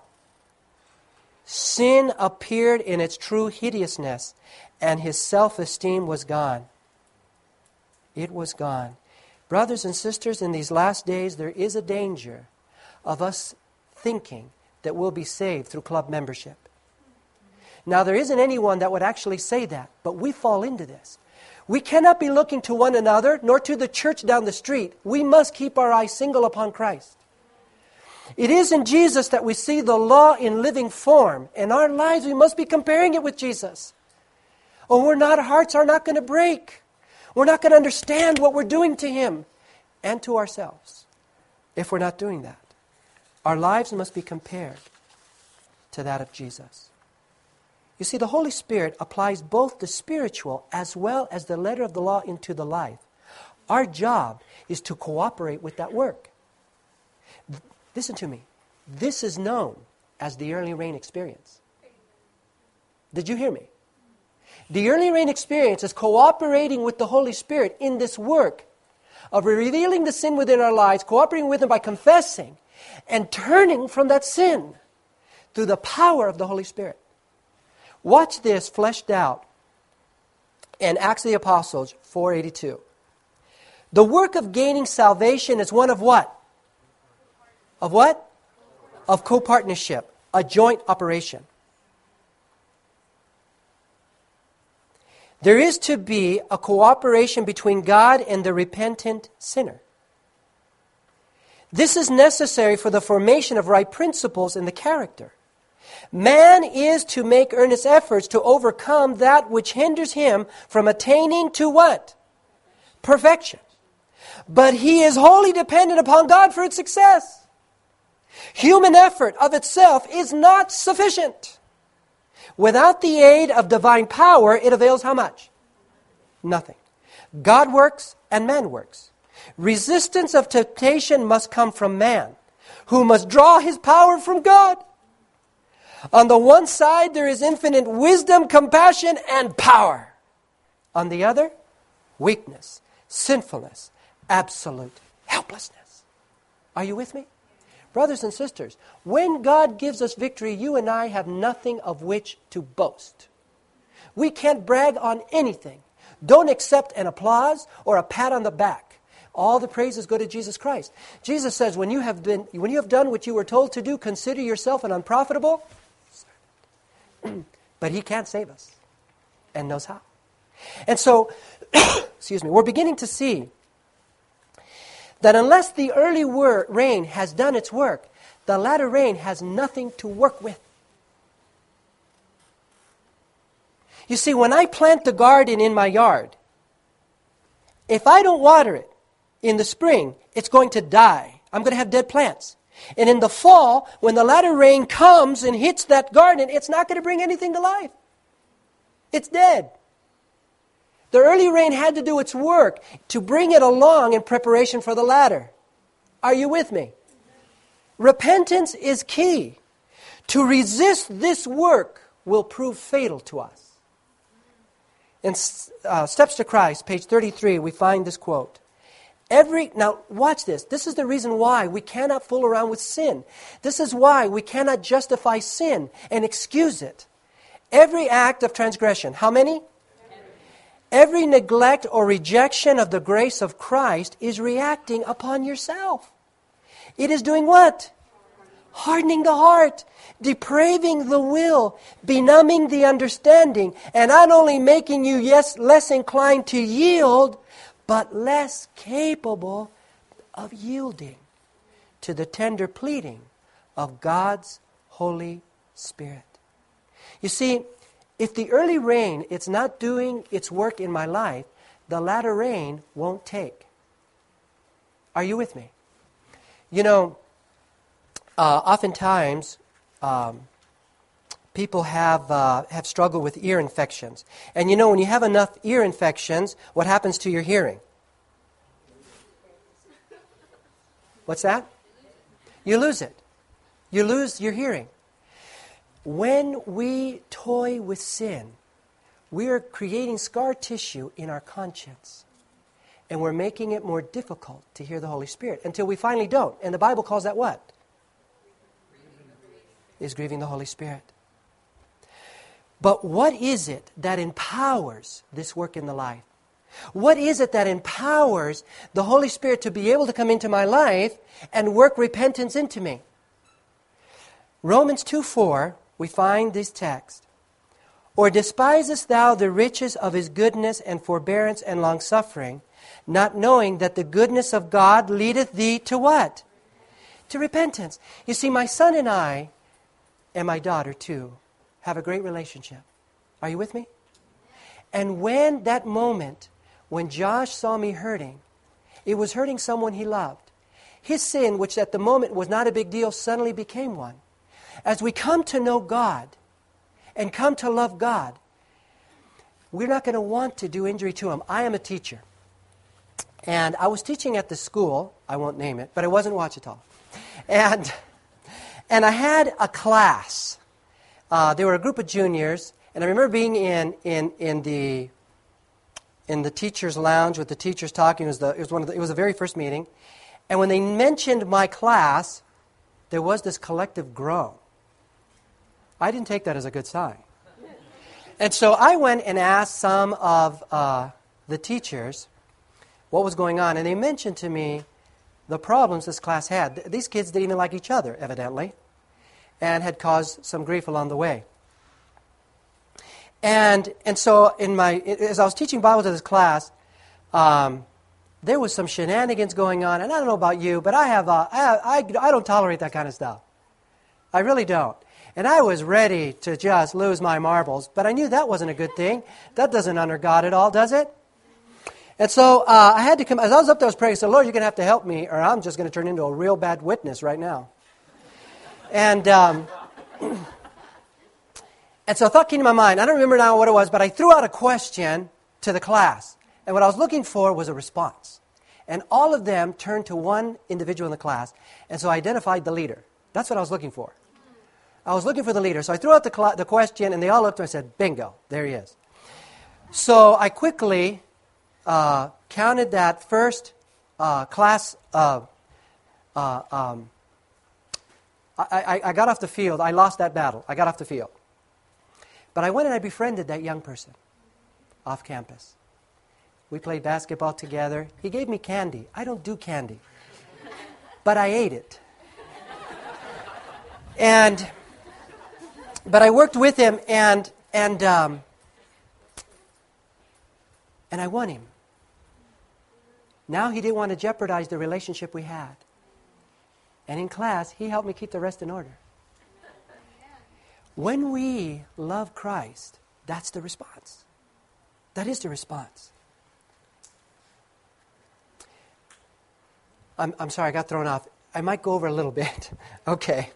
[SPEAKER 1] sin appeared in its true hideousness, and his self-esteem was gone. It was gone. Brothers and sisters, in these last days, there is a danger of us thinking that we'll be saved through club membership. Now, there isn't anyone that would actually say that, but we fall into this. We cannot be looking to one another, nor to the church down the street. We must keep our eyes single upon Christ. It is in Jesus that we see the law in living form. In our lives, we must be comparing it with Jesus. Or our hearts are not going to break. We're not going to understand what we're doing to Him and to ourselves. if we're not doing that. Our lives must be compared to that of Jesus. You see, the Holy Spirit applies both the spiritual as well as the letter of the law into the life. Our job is to cooperate with that work. Listen to me. This is known as the early rain experience. Did you hear me? The early rain experience is cooperating with the Holy Spirit in this work of revealing the sin within our lives, cooperating with Him by confessing and turning from that sin through the power of the Holy Spirit. Watch this fleshed out in Acts of the Apostles 4:82. The work of gaining salvation is one of what? Of what? Of co-partnership, a joint operation. There is to be a cooperation between God and the repentant sinner. This is necessary for the formation of right principles in the character. Man is to make earnest efforts to overcome that which hinders him from attaining to what? Perfection. But he is wholly dependent upon God for its success. Human effort of itself is not sufficient. Without the aid of divine power, it avails how much? Nothing. God works and man works. Resistance of temptation must come from man, who must draw his power from God. On the one side, there is infinite wisdom, compassion, and power. On the other, weakness, sinfulness, absolute helplessness. Are you with me? Brothers and sisters, when God gives us victory, you and I have nothing of which to boast. We can't brag on anything. Don't accept an applause or a pat on the back. All the praises go to Jesus Christ. Jesus says, when you have done what you were told to do, consider yourself an unprofitable servant. But He can't save us and knows how. And so, we're beginning to see that unless the early rain has done its work, the latter rain has nothing to work with. You see, when I plant the garden in my yard, if I don't water it in the spring, it's going to die. I'm going to have dead plants. And in the fall, when the latter rain comes and hits that garden, it's not going to bring anything to life. It's dead. The early rain had to do its work to bring it along in preparation for the latter. Are you with me? Repentance is key. To resist this work will prove fatal to us. In Steps to Christ, page 33, we find this quote. Now, watch this. This is the reason why we cannot fool around with sin. This is why we cannot justify sin and excuse it. Every act of transgression, how many? Every neglect or rejection of the grace of Christ is reacting upon yourself. It is doing what? Hardening the heart, depraving the will, benumbing the understanding, and not only making you, less inclined to yield, but less capable of yielding to the tender pleading of God's Holy Spirit. You see, if the early rain is not doing its work in my life, the latter rain won't take. Are you with me? You know, oftentimes people have struggled with ear infections. And you know, when you have enough ear infections, what happens to your hearing? What's that? You lose it. You lose your hearing. When we toy with sin, we are creating scar tissue in our conscience. And we're making it more difficult to hear the Holy Spirit until we finally don't. And the Bible calls that what? Is grieving the Holy Spirit. But what is it that empowers this work in the life? What is it that empowers the Holy Spirit to be able to come into my life and work repentance into me? Romans 2:4, we find this text. Or despisest thou the riches of His goodness and forbearance and longsuffering, not knowing that the goodness of God leadeth thee to what? To repentance. You see, my son and I, and my daughter too, have a great relationship. Are you with me? And when that moment, when Josh saw me hurting, it was hurting someone he loved. his sin, which at the moment was not a big deal, suddenly became one. As we come to know God and come to love God, we're not going to want to do injury to him. I am a teacher. And I was teaching at the school, I won't name it, but it wasn't Ouachita. And I had a class. They were a group of juniors, and I remember being in the teacher's lounge with the teachers talking. It was the very first meeting. And when they mentioned my class, there was this collective groan. I didn't take that as a good sign. And so I went and asked some of the teachers what was going on. And they mentioned to me the problems this class had. These kids didn't even like each other, evidently, and had caused some grief along the way. And so as I was teaching Bible to this class, there was some shenanigans going on. And I don't know about you, but I don't tolerate that kind of stuff. I really don't. And I was ready to just lose my marbles, but I knew that wasn't a good thing. That doesn't honor God at all, does it? And so I had to come, as I was up there, I was praying, I said, Lord, you're going to have to help me, or I'm just going to turn into a real bad witness right now. And and so a thought came to my mind. I don't remember now what it was, but I threw out a question to the class. And what I was looking for was a response. And all of them turned to one individual in the class. And so I identified the leader. That's what I was looking for. I was looking for the leader. So I threw out the question, and they all looked at me and said, bingo, there he is. So I quickly counted that first class. I got off the field. I lost that battle. I got off the field. But I went and I befriended that young person off campus. We played basketball together. He gave me candy. I don't do candy. But I ate it. But I worked with him, and I won him. Now he didn't want to jeopardize the relationship we had. And in class, he helped me keep the rest in order. When we love Christ, that's the response. That is the response. I'm sorry, I got thrown off. I might go over a little bit. Okay.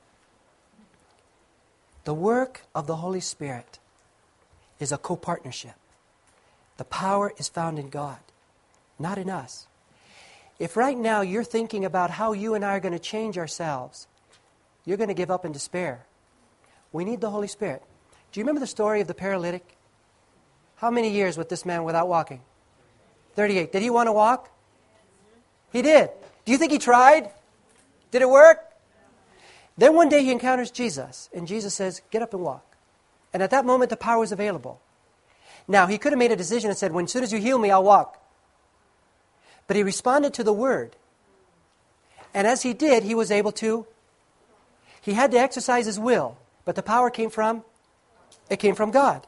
[SPEAKER 1] The work of the Holy Spirit is a co-partnership. The power is found in God, not in us. If right now you're thinking about how you and I are going to change ourselves, you're going to give up in despair. We need the Holy Spirit. Do you remember the story of the paralytic? How many years with this man without walking? 38. Did he want to walk? He did. Do you think he tried? Did it work? Then one day he encounters Jesus, and Jesus says, get up and walk. And at that moment, the power was available. Now, he could have made a decision and said, as soon as you heal me, I'll walk. But he responded to the word. And as he did, he was able to. He had to exercise his will, but the power came from God.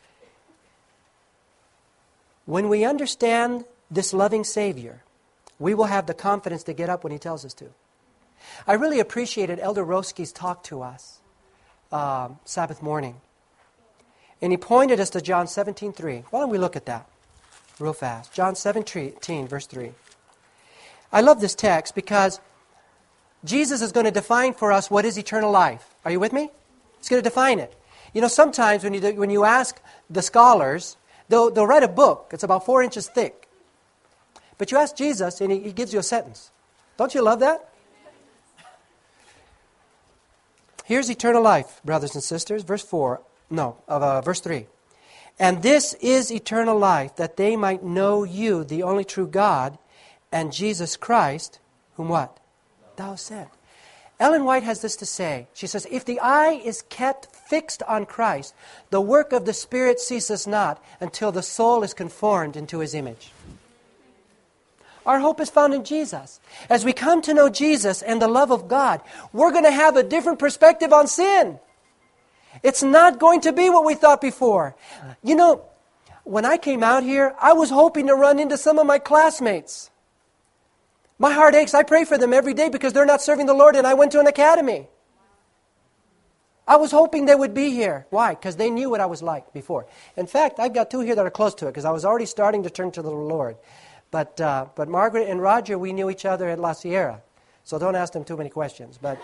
[SPEAKER 1] When we understand this loving Savior, we will have the confidence to get up when he tells us to. I really appreciated Elder Roski's talk to us Sabbath morning. And he pointed us to John 17:3. Why don't we look at that real fast? John 17, verse 3. I love this text because Jesus is going to define for us what is eternal life. Are you with me? He's going to define it. You know, sometimes when you ask the scholars, they'll write a book. It's about 4 inches thick. But you ask Jesus, and he gives you a sentence. Don't you love that? Here's eternal life, brothers and sisters. Verse 3. And this is eternal life, that they might know you, the only true God, and Jesus Christ, whom what? Thou sent. Ellen White has this to say. She says, if the eye is kept fixed on Christ, the work of the Spirit ceases not until the soul is conformed into His image. Our hope is found in Jesus. As we come to know Jesus and the love of God, we're going to have a different perspective on sin. It's not going to be what we thought before. You know, when I came out here, I was hoping to run into some of my classmates. My heart aches. I pray for them every day because they're not serving the Lord, and I went to an academy. I was hoping they would be here. Why? Because they knew what I was like before. In fact, I've got 2 here that are close to it because I was already starting to turn to the Lord. But Margaret and Roger, we knew each other at La Sierra. So don't ask them too many questions. But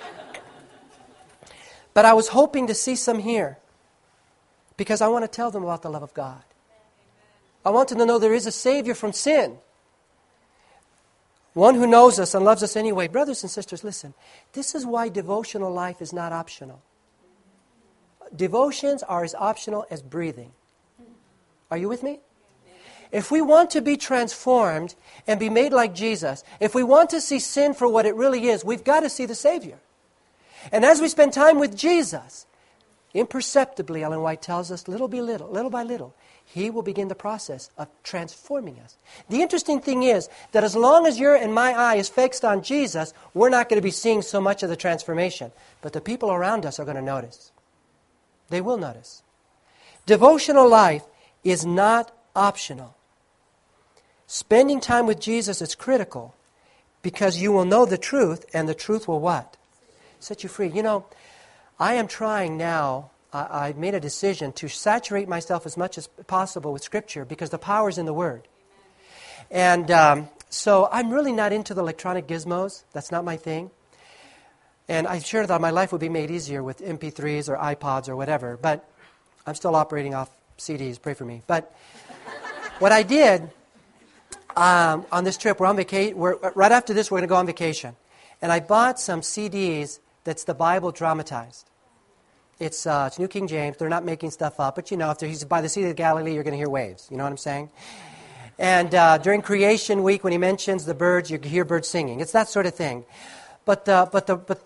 [SPEAKER 1] I was hoping to see some here because I want to tell them about the love of God. I want them to know there is a Savior from sin. One who knows us and loves us anyway. Brothers and sisters, listen. This is why devotional life is not optional. Devotions are as optional as breathing. Are you with me? If we want to be transformed and be made like Jesus, if we want to see sin for what it really is, we've got to see the Savior. And as we spend time with Jesus, imperceptibly, Ellen White tells us, little by little, He will begin the process of transforming us. The interesting thing is that as long as your and my eye is fixed on Jesus, we're not going to be seeing so much of the transformation. But the people around us are going to notice. They will notice. Devotional life is not optional. Spending time with Jesus is critical because you will know the truth, and the truth will what? Set you free. You know, I am trying now, I've made a decision to saturate myself as much as possible with Scripture because the power is in the Word. And so I'm really not into the electronic gizmos. That's not my thing. And I'm sure that my life would be made easier with MP3s or iPods or whatever, but I'm still operating off CDs. Pray for me. But what I did on this trip, we're on vacation. Right after this, we're going to go on vacation. And I bought some CDs that's the Bible dramatized. It's New King James. They're not making stuff up. But, you know, if he's by the Sea of Galilee, you're going to hear waves. You know what I'm saying? And during Creation Week, when he mentions the birds, you hear birds singing. It's that sort of thing. But the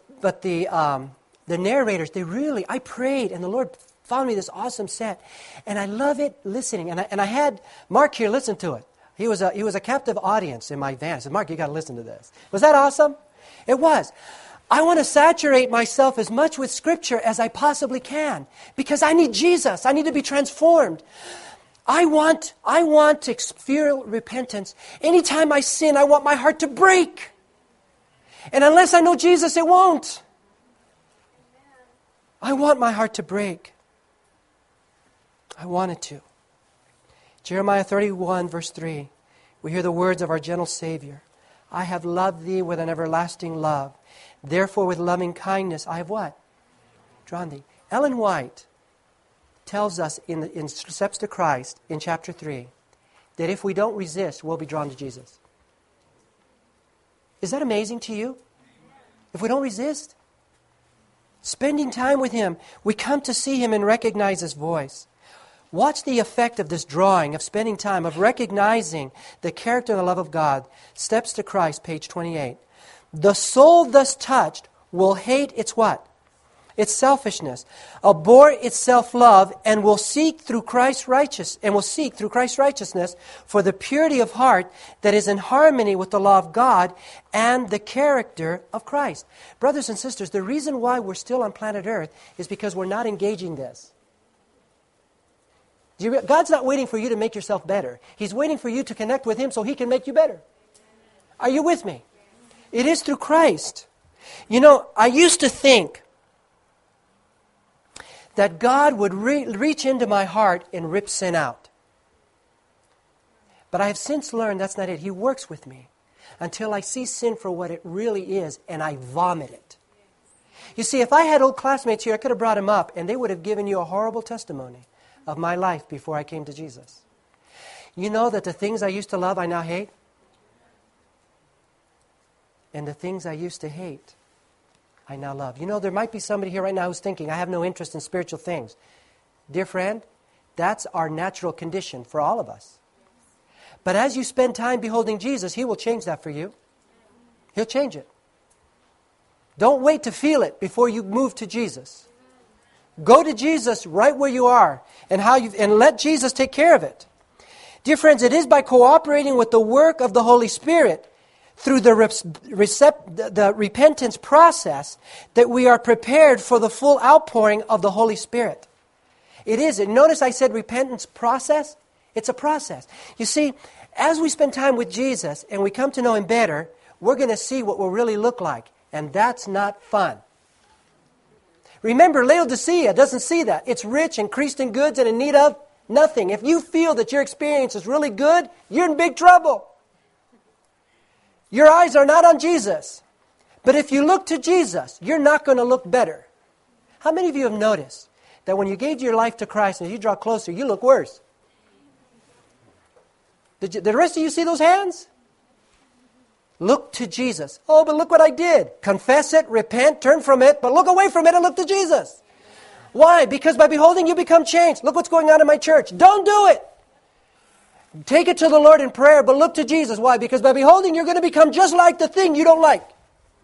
[SPEAKER 1] narrators, they really, I prayed, and the Lord found me this awesome set. And I love it listening. And I had Mark here listen to it. He was a captive audience in my van. I said, Mark, you got to listen to this. Was that awesome? It was. I want to saturate myself as much with Scripture as I possibly can because I need Jesus. I need to be transformed. I want to feel repentance. Anytime I sin, I want my heart to break. And unless I know Jesus, it won't. I want my heart to break. I want it to. Jeremiah 31, verse 3. We hear the words of our gentle Savior. I have loved thee with an everlasting love. Therefore, with loving kindness, I have what? Drawn thee. Ellen White tells us in Steps to Christ, in chapter 3, that if we don't resist, we'll be drawn to Jesus. Is that amazing to you? If we don't resist? Spending time with Him, we come to see Him and recognize His voice. Watch the effect of this drawing, of spending time, of recognizing the character and the love of God. Steps to Christ, page 28. The soul thus touched will hate its what? Its selfishness, abhor its self-love, and will seek through Christ's righteousness for the purity of heart that is in harmony with the law of God and the character of Christ. Brothers and sisters, the reason why we're still on planet Earth is because we're not engaging this. God's not waiting for you to make yourself better. He's waiting for you to connect with Him so He can make you better. Are you with me? It is through Christ. You know, I used to think that God would reach into my heart and rip sin out. But I have since learned that's not it. He works with me until I see sin for what it really is and I vomit it. You see, if I had old classmates here, I could have brought them up and they would have given you a horrible testimony of my life before I came to Jesus. You know that the things I used to love, I now hate? And the things I used to hate, I now love. You know, there might be somebody here right now who's thinking, I have no interest in spiritual things. Dear friend, that's our natural condition for all of us. But as you spend time beholding Jesus, He will change that for you. He'll change it. Don't wait to feel it before you move to Jesus. Go to Jesus right where you are and let Jesus take care of it. Dear friends, it is by cooperating with the work of the Holy Spirit through the repentance process that we are prepared for the full outpouring of the Holy Spirit. It is. And notice I said repentance process. It's a process. You see, as we spend time with Jesus and we come to know Him better, we're going to see what we'll really look like. And that's not fun. Remember, Laodicea doesn't see that. It's rich, increased in goods, and in need of nothing. If you feel that your experience is really good, you're in big trouble. Your eyes are not on Jesus. But if you look to Jesus, you're not going to look better. How many of you have noticed that when you gave your life to Christ and as you draw closer, you look worse? Did the rest of you see those hands? Look to Jesus. Oh, but look what I did. Confess it, repent, turn from it, but look away from it and look to Jesus. Why? Because by beholding you become changed. Look what's going on in my church. Don't do it. Take it to the Lord in prayer, but look to Jesus. Why? Because by beholding, you're going to become just like the thing you don't like.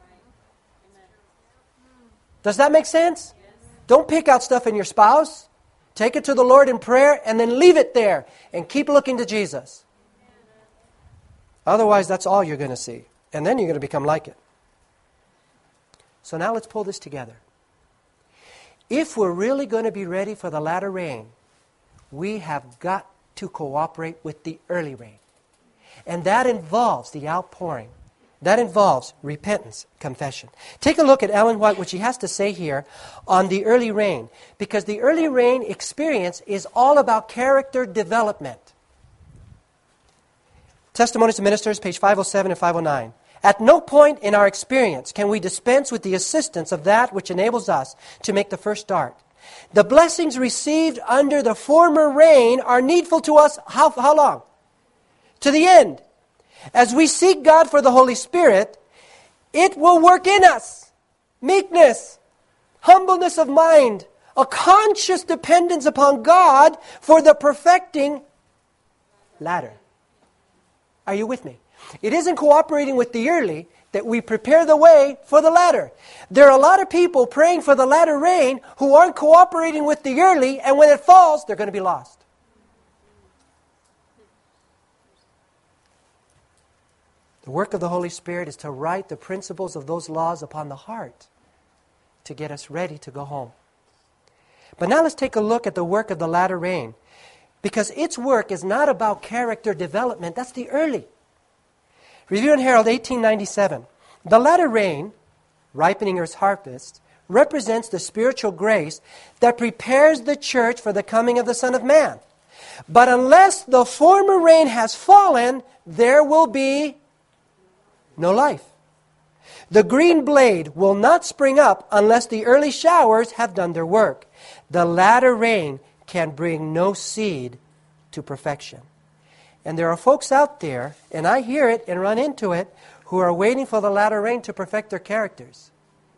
[SPEAKER 1] Does that make sense? Don't pick out stuff in your spouse. Take it to the Lord in prayer and then leave it there and keep looking to Jesus. Otherwise, that's all you're going to see. And then you're going to become like it. So now let's pull this together. If we're really going to be ready for the latter rain, we have got to cooperate with the early rain. And that involves the outpouring. That involves repentance, confession. Take a look at Ellen White, what she has to say here on the early rain. Because the early rain experience is all about character development. Testimonies to Ministers, page 507 and 509. At no point in our experience can we dispense with the assistance of that which enables us to make the first start. The blessings received under the former rain are needful to us how long? To the end. As we seek God for the Holy Spirit, it will work in us. Meekness, humbleness of mind, a conscious dependence upon God for the perfecting latter. Are you with me? It isn't cooperating with the early that we prepare the way for the latter. There are a lot of people praying for the latter rain who aren't cooperating with the early, and when it falls, they're going to be lost. The work of the Holy Spirit is to write the principles of those laws upon the heart to get us ready to go home. But now let's take a look at the work of the latter rain, because its work is not about character development. That's the early. Review and Herald, 1897. The latter rain, ripening earth's harvest, represents the spiritual grace that prepares the church for the coming of the Son of Man. But unless the former rain has fallen, there will be no life. The green blade will not spring up unless the early showers have done their work. The latter rain can bring no seed to perfection. And there are folks out there, and I hear it and run into it, who are waiting for the latter rain to perfect their characters.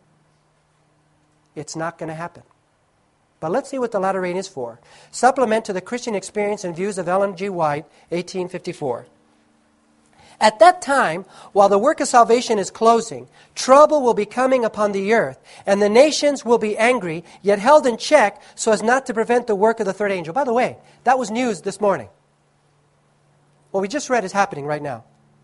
[SPEAKER 1] It's not going to happen. But let's see what the latter rain is for. Supplement to the Christian Experience and Views of Ellen G. White, 1854. At that time, while the work of salvation is closing, trouble will be coming upon the earth, and the nations will be angry, yet held in check so as not to prevent the work of the third angel. By the way, that was news this morning. What we just read is happening right now.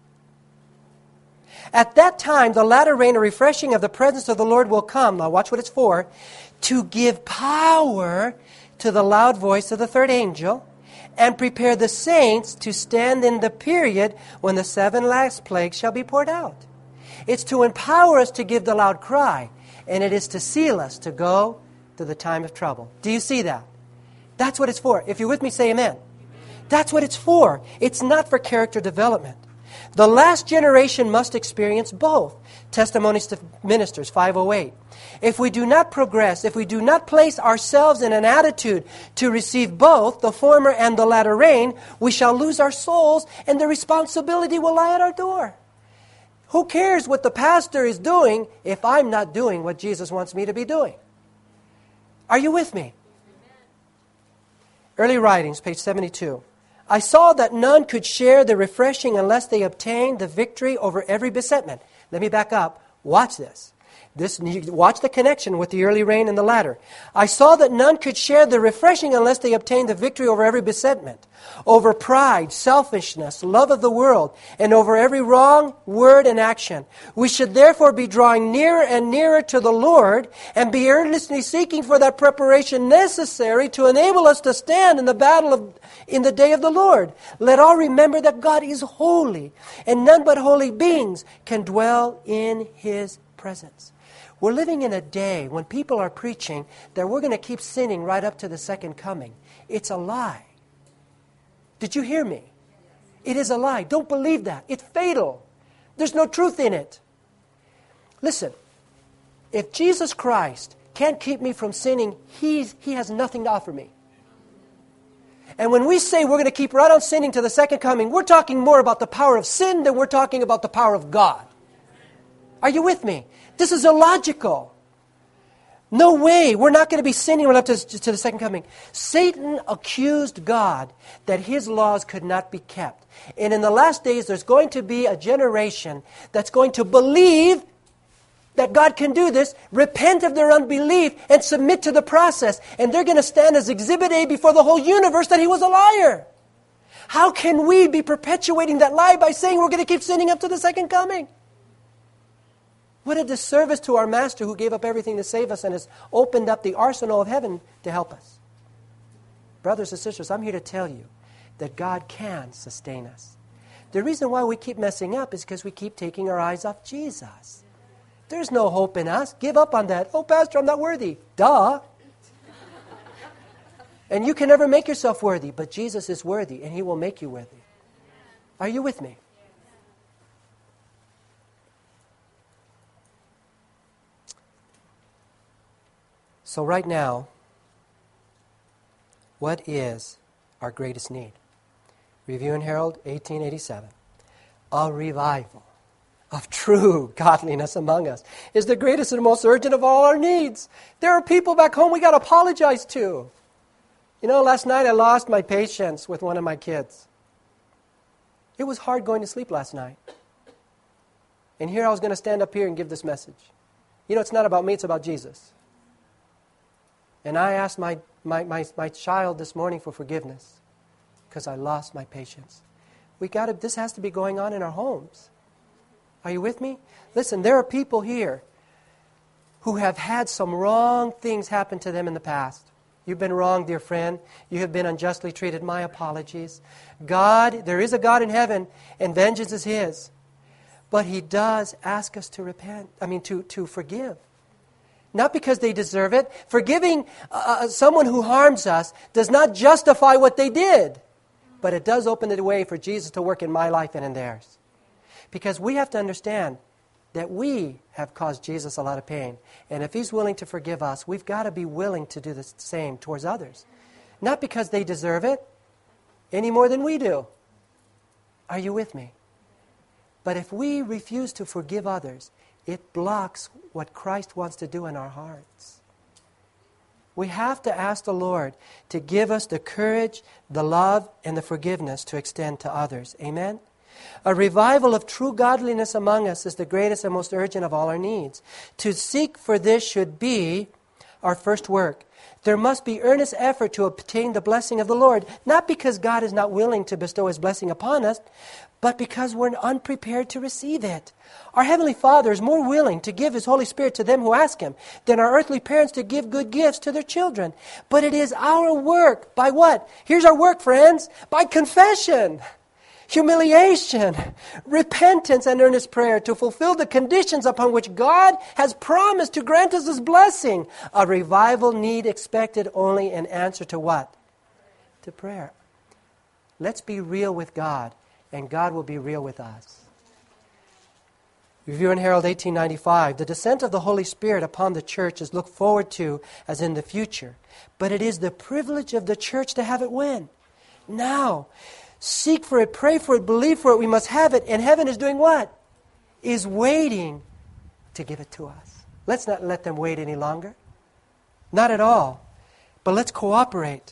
[SPEAKER 1] At that time, the latter rain, a refreshing of the presence of the Lord will come. Now watch what it's for. To give power to the loud voice of the third angel, and prepare the saints to stand in the period when the 7 last plagues shall be poured out. It's to empower us to give the loud cry, and it is to seal us to go to the time of trouble. Do you see that? That's what it's for. If you're with me, say amen. That's what it's for. It's not for character development. The last generation must experience both. Testimonies to Ministers, 508. If we do not progress, if we do not place ourselves in an attitude to receive both the former and the latter rain, we shall lose our souls and the responsibility will lie at our door. Who cares what the pastor is doing if I'm not doing what Jesus wants me to be doing? Are you with me? Early Writings, page 72. I saw that none could share the refreshing unless they obtained the victory over every besetment. Let me back up. Watch this. Watch the connection with the early rain and the latter. I saw that none could share the refreshing unless they obtained the victory over every besetment, over pride, selfishness, love of the world, and over every wrong word and action. We should therefore be drawing nearer and nearer to the Lord and be earnestly seeking for that preparation necessary to enable us to stand in the battle in the day of the Lord. Let all remember that God is holy, and none but holy beings can dwell in His presence. We're living in a day when people are preaching that we're going to keep sinning right up to the second coming. It's a lie. Did you hear me? It is a lie. Don't believe that. It's fatal. There's no truth in it. Listen, if Jesus Christ can't keep me from sinning, He has nothing to offer me. And when we say we're going to keep right on sinning to the second coming, we're talking more about the power of sin than we're talking about the power of God. Are you with me? This is illogical. No way. We're not going to be sinning right up to the second coming. Satan accused God that His laws could not be kept. And in the last days, there's going to be a generation that's going to believe that God can do this, repent of their unbelief, and submit to the process. And they're going to stand as Exhibit A before the whole universe that He was a liar. How can we be perpetuating that lie by saying we're going to keep sinning up to the second coming? What a disservice to our Master who gave up everything to save us and has opened up the arsenal of heaven to help us. Brothers and sisters, I'm here to tell you that God can sustain us. The reason why we keep messing up is because we keep taking our eyes off Jesus. There's no hope in us. Give up on that. Oh, Pastor, I'm not worthy. Duh. And you can never make yourself worthy, but Jesus is worthy, and He will make you worthy. Are you with me? So right now, what is our greatest need? Review and Herald, 1887. A revival of true godliness among us is the greatest and most urgent of all our needs. There are people back home we got to apologize to. You know, last night I lost my patience with one of my kids. It was hard going to sleep last night. And here I was going to stand up here and give this message. You know, it's not about me, it's about Jesus. And I asked my child this morning for forgiveness because I lost my patience. This has to be going on in our homes. Are you with me? Listen, there are people here who have had some wrong things happen to them in the past. You've been wrong, dear friend. You have been unjustly treated. My apologies. There is a God in heaven, and vengeance is His. But He does ask us to repent. To forgive. Not because they deserve it. Forgiving someone who harms us does not justify what they did. But it does open the way for Jesus to work in my life and in theirs. Because we have to understand that we have caused Jesus a lot of pain. And if He's willing to forgive us, we've got to be willing to do the same towards others. Not because they deserve it, any more than we do. Are you with me? But if we refuse to forgive others, it blocks what Christ wants to do in our hearts. We have to ask the Lord to give us the courage, the love, and the forgiveness to extend to others. Amen? A revival of true godliness among us is the greatest and most urgent of all our needs. To seek for this should be our first work. There must be earnest effort to obtain the blessing of the Lord, not because God is not willing to bestow His blessing upon us, but because we're unprepared to receive it. Our Heavenly Father is more willing to give His Holy Spirit to them who ask Him than our earthly parents to give good gifts to their children. But it is our work. By what? Here's our work, friends. By confession, humiliation, repentance, and earnest prayer to fulfill the conditions upon which God has promised to grant us His blessing. A revival need expected only in answer to what? To prayer. Let's be real with God, and God will be real with us. Review and Herald, 1895. The descent of the Holy Spirit upon the church is looked forward to as in the future. But it is the privilege of the church to have it when? Now. Seek for it, pray for it, believe for it. We must have it. And heaven is doing what? Is waiting to give it to us. Let's not let them wait any longer. Not at all. But let's cooperate.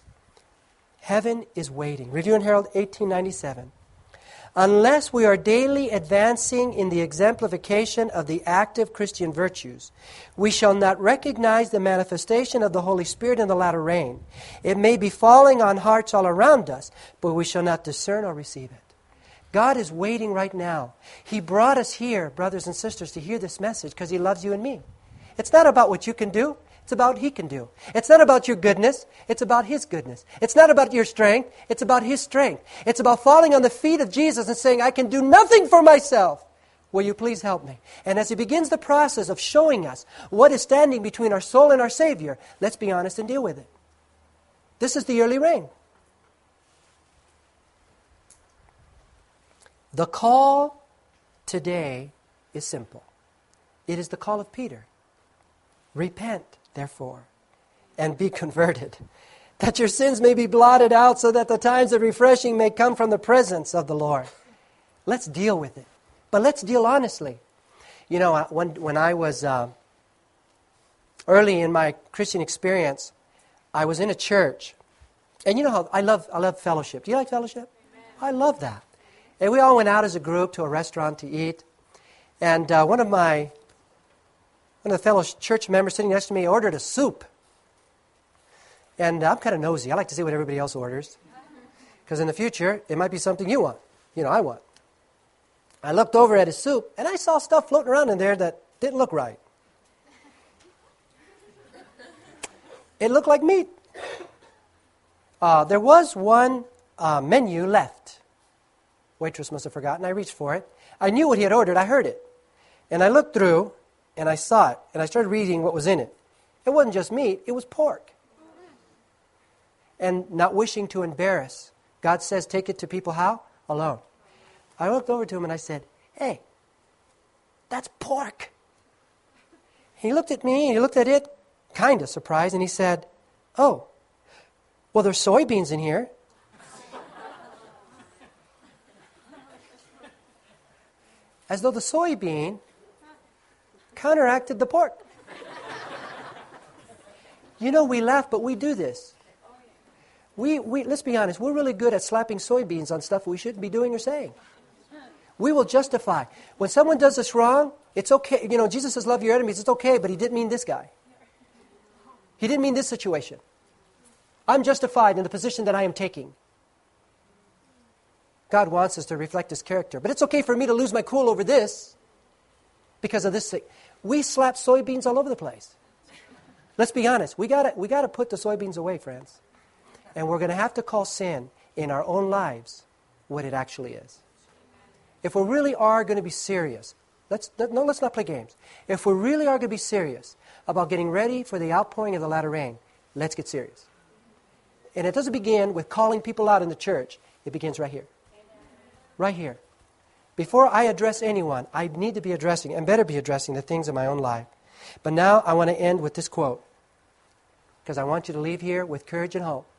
[SPEAKER 1] Heaven is waiting. Review and Herald, 1897. Unless we are daily advancing in the exemplification of the active Christian virtues, we shall not recognize the manifestation of the Holy Spirit in the latter rain. It may be falling on hearts all around us, but we shall not discern or receive it. God is waiting right now. He brought us here, brothers and sisters, to hear this message because He loves you and me. It's not about what you can do. It's about what He can do. It's not about your goodness. It's about His goodness. It's not about your strength. It's about His strength. It's about falling on the feet of Jesus and saying, I can do nothing for myself. Will you please help me? And as He begins the process of showing us what is standing between our soul and our Savior, let's be honest and deal with it. This is the early rain. The call today is simple. It is the call of Peter. Repent, therefore, and be converted, that your sins may be blotted out, so that the times of refreshing may come from the presence of the Lord. Let's deal with it. But let's deal honestly. You know, when I was early in my Christian experience, I was in a church. And you know how I love fellowship. Do you like fellowship? Amen. I love that. And we all went out as a group to a restaurant to eat. And one of the fellow church members sitting next to me ordered a soup. And I'm kind of nosy. I like to see what everybody else orders. Because in the future, it might be something you want. You know, I want. I looked over at his soup, and I saw stuff floating around in there that didn't look right. It looked like meat. There was one menu left. Waitress must have forgotten. I reached for it. I knew what he had ordered. I heard it. And I looked through, and I saw it, and I started reading what was in it. It wasn't just meat. It was pork. And not wishing to embarrass, God says, take it to people how? Alone. I looked over to him, and I said, hey, that's pork. He looked at me, and he looked at it, kind of surprised, and he said, oh, well, there's soybeans in here. As though the soybean counteracted the pork. You know, we laugh, but we do this. We let's be honest, we're really good at slapping soybeans on stuff we shouldn't be doing or saying. We will justify. When someone does us wrong, it's okay. You know, Jesus says, love your enemies. It's okay, but he didn't mean this guy. He didn't mean this situation. I'm justified in the position that I am taking. God wants us to reflect his character. But it's okay for me to lose my cool over this because of this thing. We slap soybeans all over the place. Let's be honest. We got to put the soybeans away, friends. And we're going to have to call sin in our own lives what it actually is. If we really are going to be serious, let's not play games. If we really are going to be serious about getting ready for the outpouring of the latter rain, let's get serious. And it doesn't begin with calling people out in the church. It begins right here. Right here. Before I address anyone, I need to be addressing, and better be addressing, the things in my own life. But now I want to end with this quote, because I want you to leave here with courage and hope.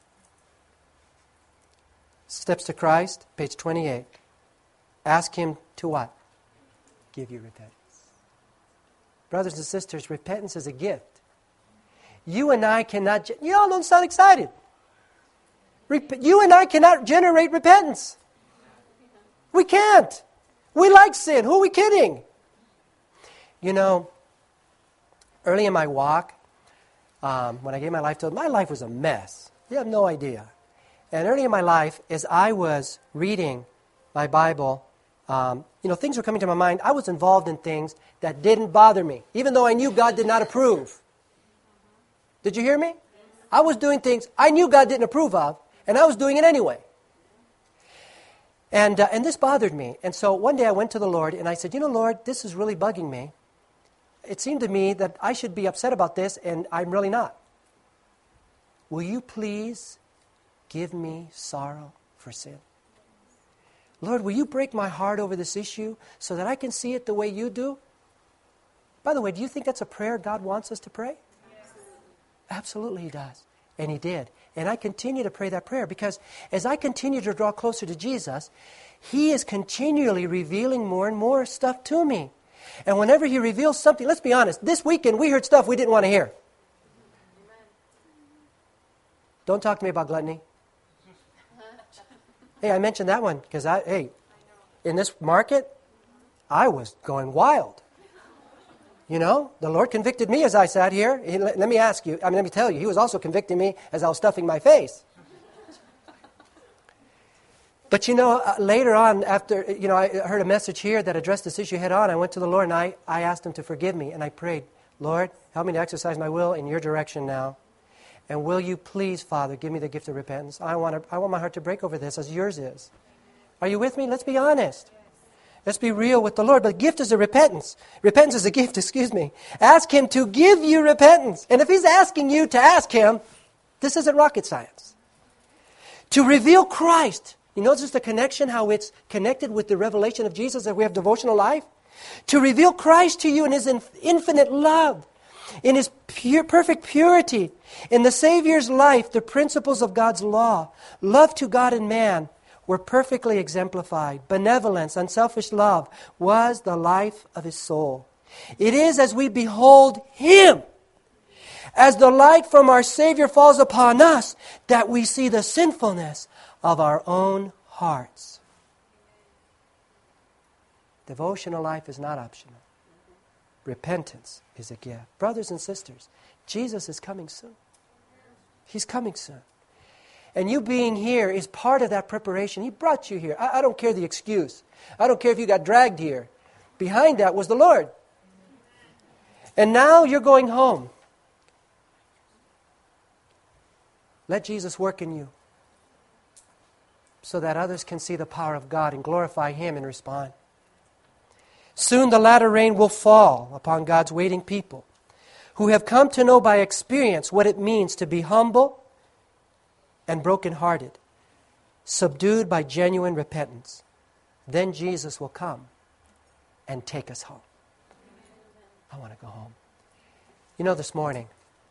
[SPEAKER 1] Steps to Christ, page 28. Ask him to what? Give you repentance. Brothers and sisters, repentance is a gift. You and I cannot, you all don't sound excited. You and I cannot generate repentance. We can't. We like sin. Who are we kidding? You know, early in my walk, when I gave my life to him, my life was a mess. You have no idea. And early in my life, as I was reading my Bible, things were coming to my mind. I was involved in things that didn't bother me, even though I knew God did not approve. Did you hear me? I was doing things I knew God didn't approve of, and I was doing it anyway. And this bothered me. And so one day I went to the Lord, and I said, Lord, this is really bugging me. It seemed to me that I should be upset about this, and I'm really not. Will you please give me sorrow for sin? Lord, will you break my heart over this issue so that I can see it the way you do? By the way, do you think that's a prayer God wants us to pray? Yes. Absolutely he does. And he did. And I continue to pray that prayer because as I continue to draw closer to Jesus, he is continually revealing more and more stuff to me. And whenever he reveals something, let's be honest, this weekend we heard stuff we didn't want to hear. Amen. Don't talk to me about gluttony. Hey, I mentioned that one because in this market, I was going wild. The Lord convicted me as I sat here. Let me tell you, he was also convicting me as I was stuffing my face. But later on, after, I heard a message here that addressed this issue head on. I went to the Lord and I asked him to forgive me. And I prayed, Lord, help me to exercise my will in your direction now. And will you please, Father, give me the gift of repentance? I want my heart to break over this as yours is. Are you with me? Let's be honest. Let's be real with the Lord. But the gift is a repentance. Repentance is a gift, Ask him to give you repentance. And if he's asking you to ask him, this isn't rocket science. To reveal Christ You notice the connection, how it's connected with the revelation of Jesus that we have devotional life? To reveal Christ to you in His infinite love, in His perfect purity, in the Savior's life, the principles of God's law, love to God and man were perfectly exemplified. Benevolence, unselfish love was the life of His soul. It is as we behold Him, as the light from our Savior falls upon us, that we see the sinfulness of our own hearts. Devotional life is not optional. Repentance is a gift. Brothers and sisters, Jesus is coming soon. He's coming soon. And you being here is part of that preparation. He brought you here. I don't care the excuse. I don't care if you got dragged here. Behind that was the Lord. And now you're going home. Let Jesus work in you so that others can see the power of God and glorify Him and respond. Soon the latter rain will fall upon God's waiting people who have come to know by experience what it means to be humble and brokenhearted, subdued by genuine repentance. Then Jesus will come and take us home. I want to go home. You know, this morning,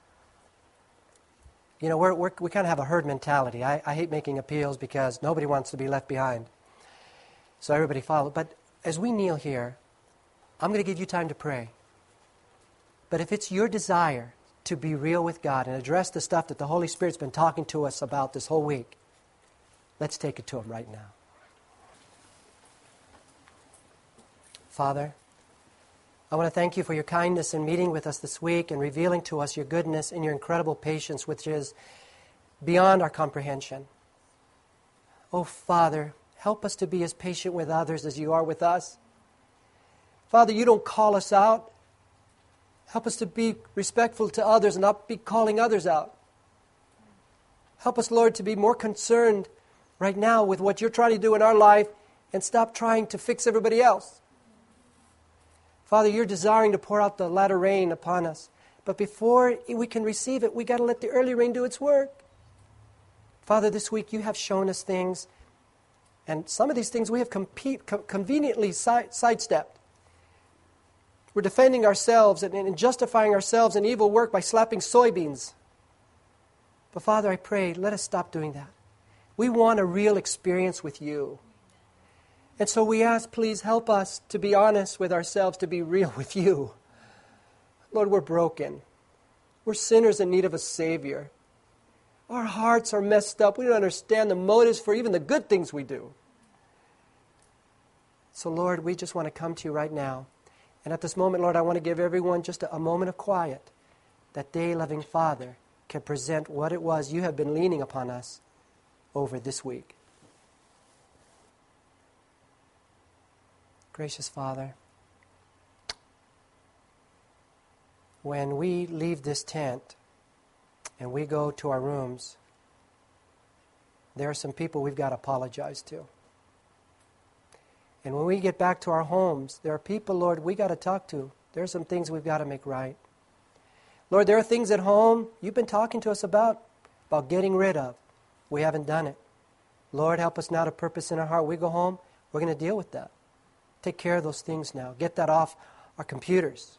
[SPEAKER 1] we kind of have a herd mentality. I hate making appeals because nobody wants to be left behind. So everybody follows. But as we kneel here, I'm going to give you time to pray. But if it's your desire to be real with God and address the stuff that the Holy Spirit's been talking to us about this whole week, let's take it to Him right now. Father, I want to thank You for Your kindness in meeting with us this week and revealing to us Your goodness and Your incredible patience, which is beyond our comprehension. Oh, Father, help us to be as patient with others as You are with us. Father, You don't call us out. Help us to be respectful to others and not be calling others out. Help us, Lord, to be more concerned right now with what You're trying to do in our life and stop trying to fix everybody else. Father, You're desiring to pour out the latter rain upon us. But before we can receive it, we got to let the early rain do its work. Father, this week You have shown us things, and some of these things we have conveniently sidestepped. We're defending ourselves and justifying ourselves in evil work by slapping soybeans. But Father, I pray, let us stop doing that. We want a real experience with You. And so we ask, please help us to be honest with ourselves, to be real with You. Lord, we're broken. We're sinners in need of a Savior. Our hearts are messed up. We don't understand the motives for even the good things we do. So Lord, we just want to come to You right now. And at this moment, Lord, I want to give everyone just a moment of quiet, that they, loving Father, can present what it was You have been leaning upon us over this week. Gracious Father, when we leave this tent and we go to our rooms, there are some people we've got to apologize to. And when we get back to our homes, there are people, Lord, we got to talk to. There are some things we've got to make right. Lord, there are things at home You've been talking to us about getting rid of. We haven't done it. Lord, help us now to purpose in our heart. We go home, we're going to deal with that. Take care of those things now. Get that off our computers.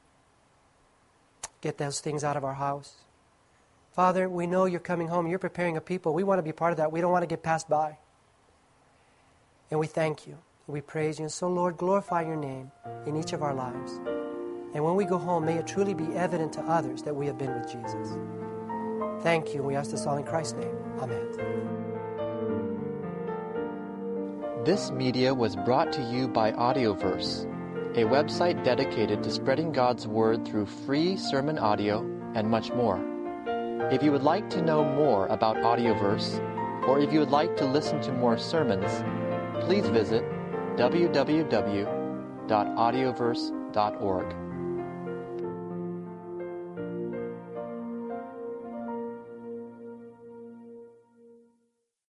[SPEAKER 1] Get those things out of our house. Father, we know You're coming home. You're preparing a people. We want to be part of that. We don't want to get passed by. And we thank You. We praise You. And so, Lord, glorify Your name in each of our lives. And when we go home, may it truly be evident to others that we have been with Jesus. Thank You. We ask this all in Christ's name. Amen.
[SPEAKER 2] This media was brought to you by Audioverse, a website dedicated to spreading God's Word through free sermon audio and much more. If you would like to know more about Audioverse, or if you would like to listen to more sermons, please visit www.audioverse.org.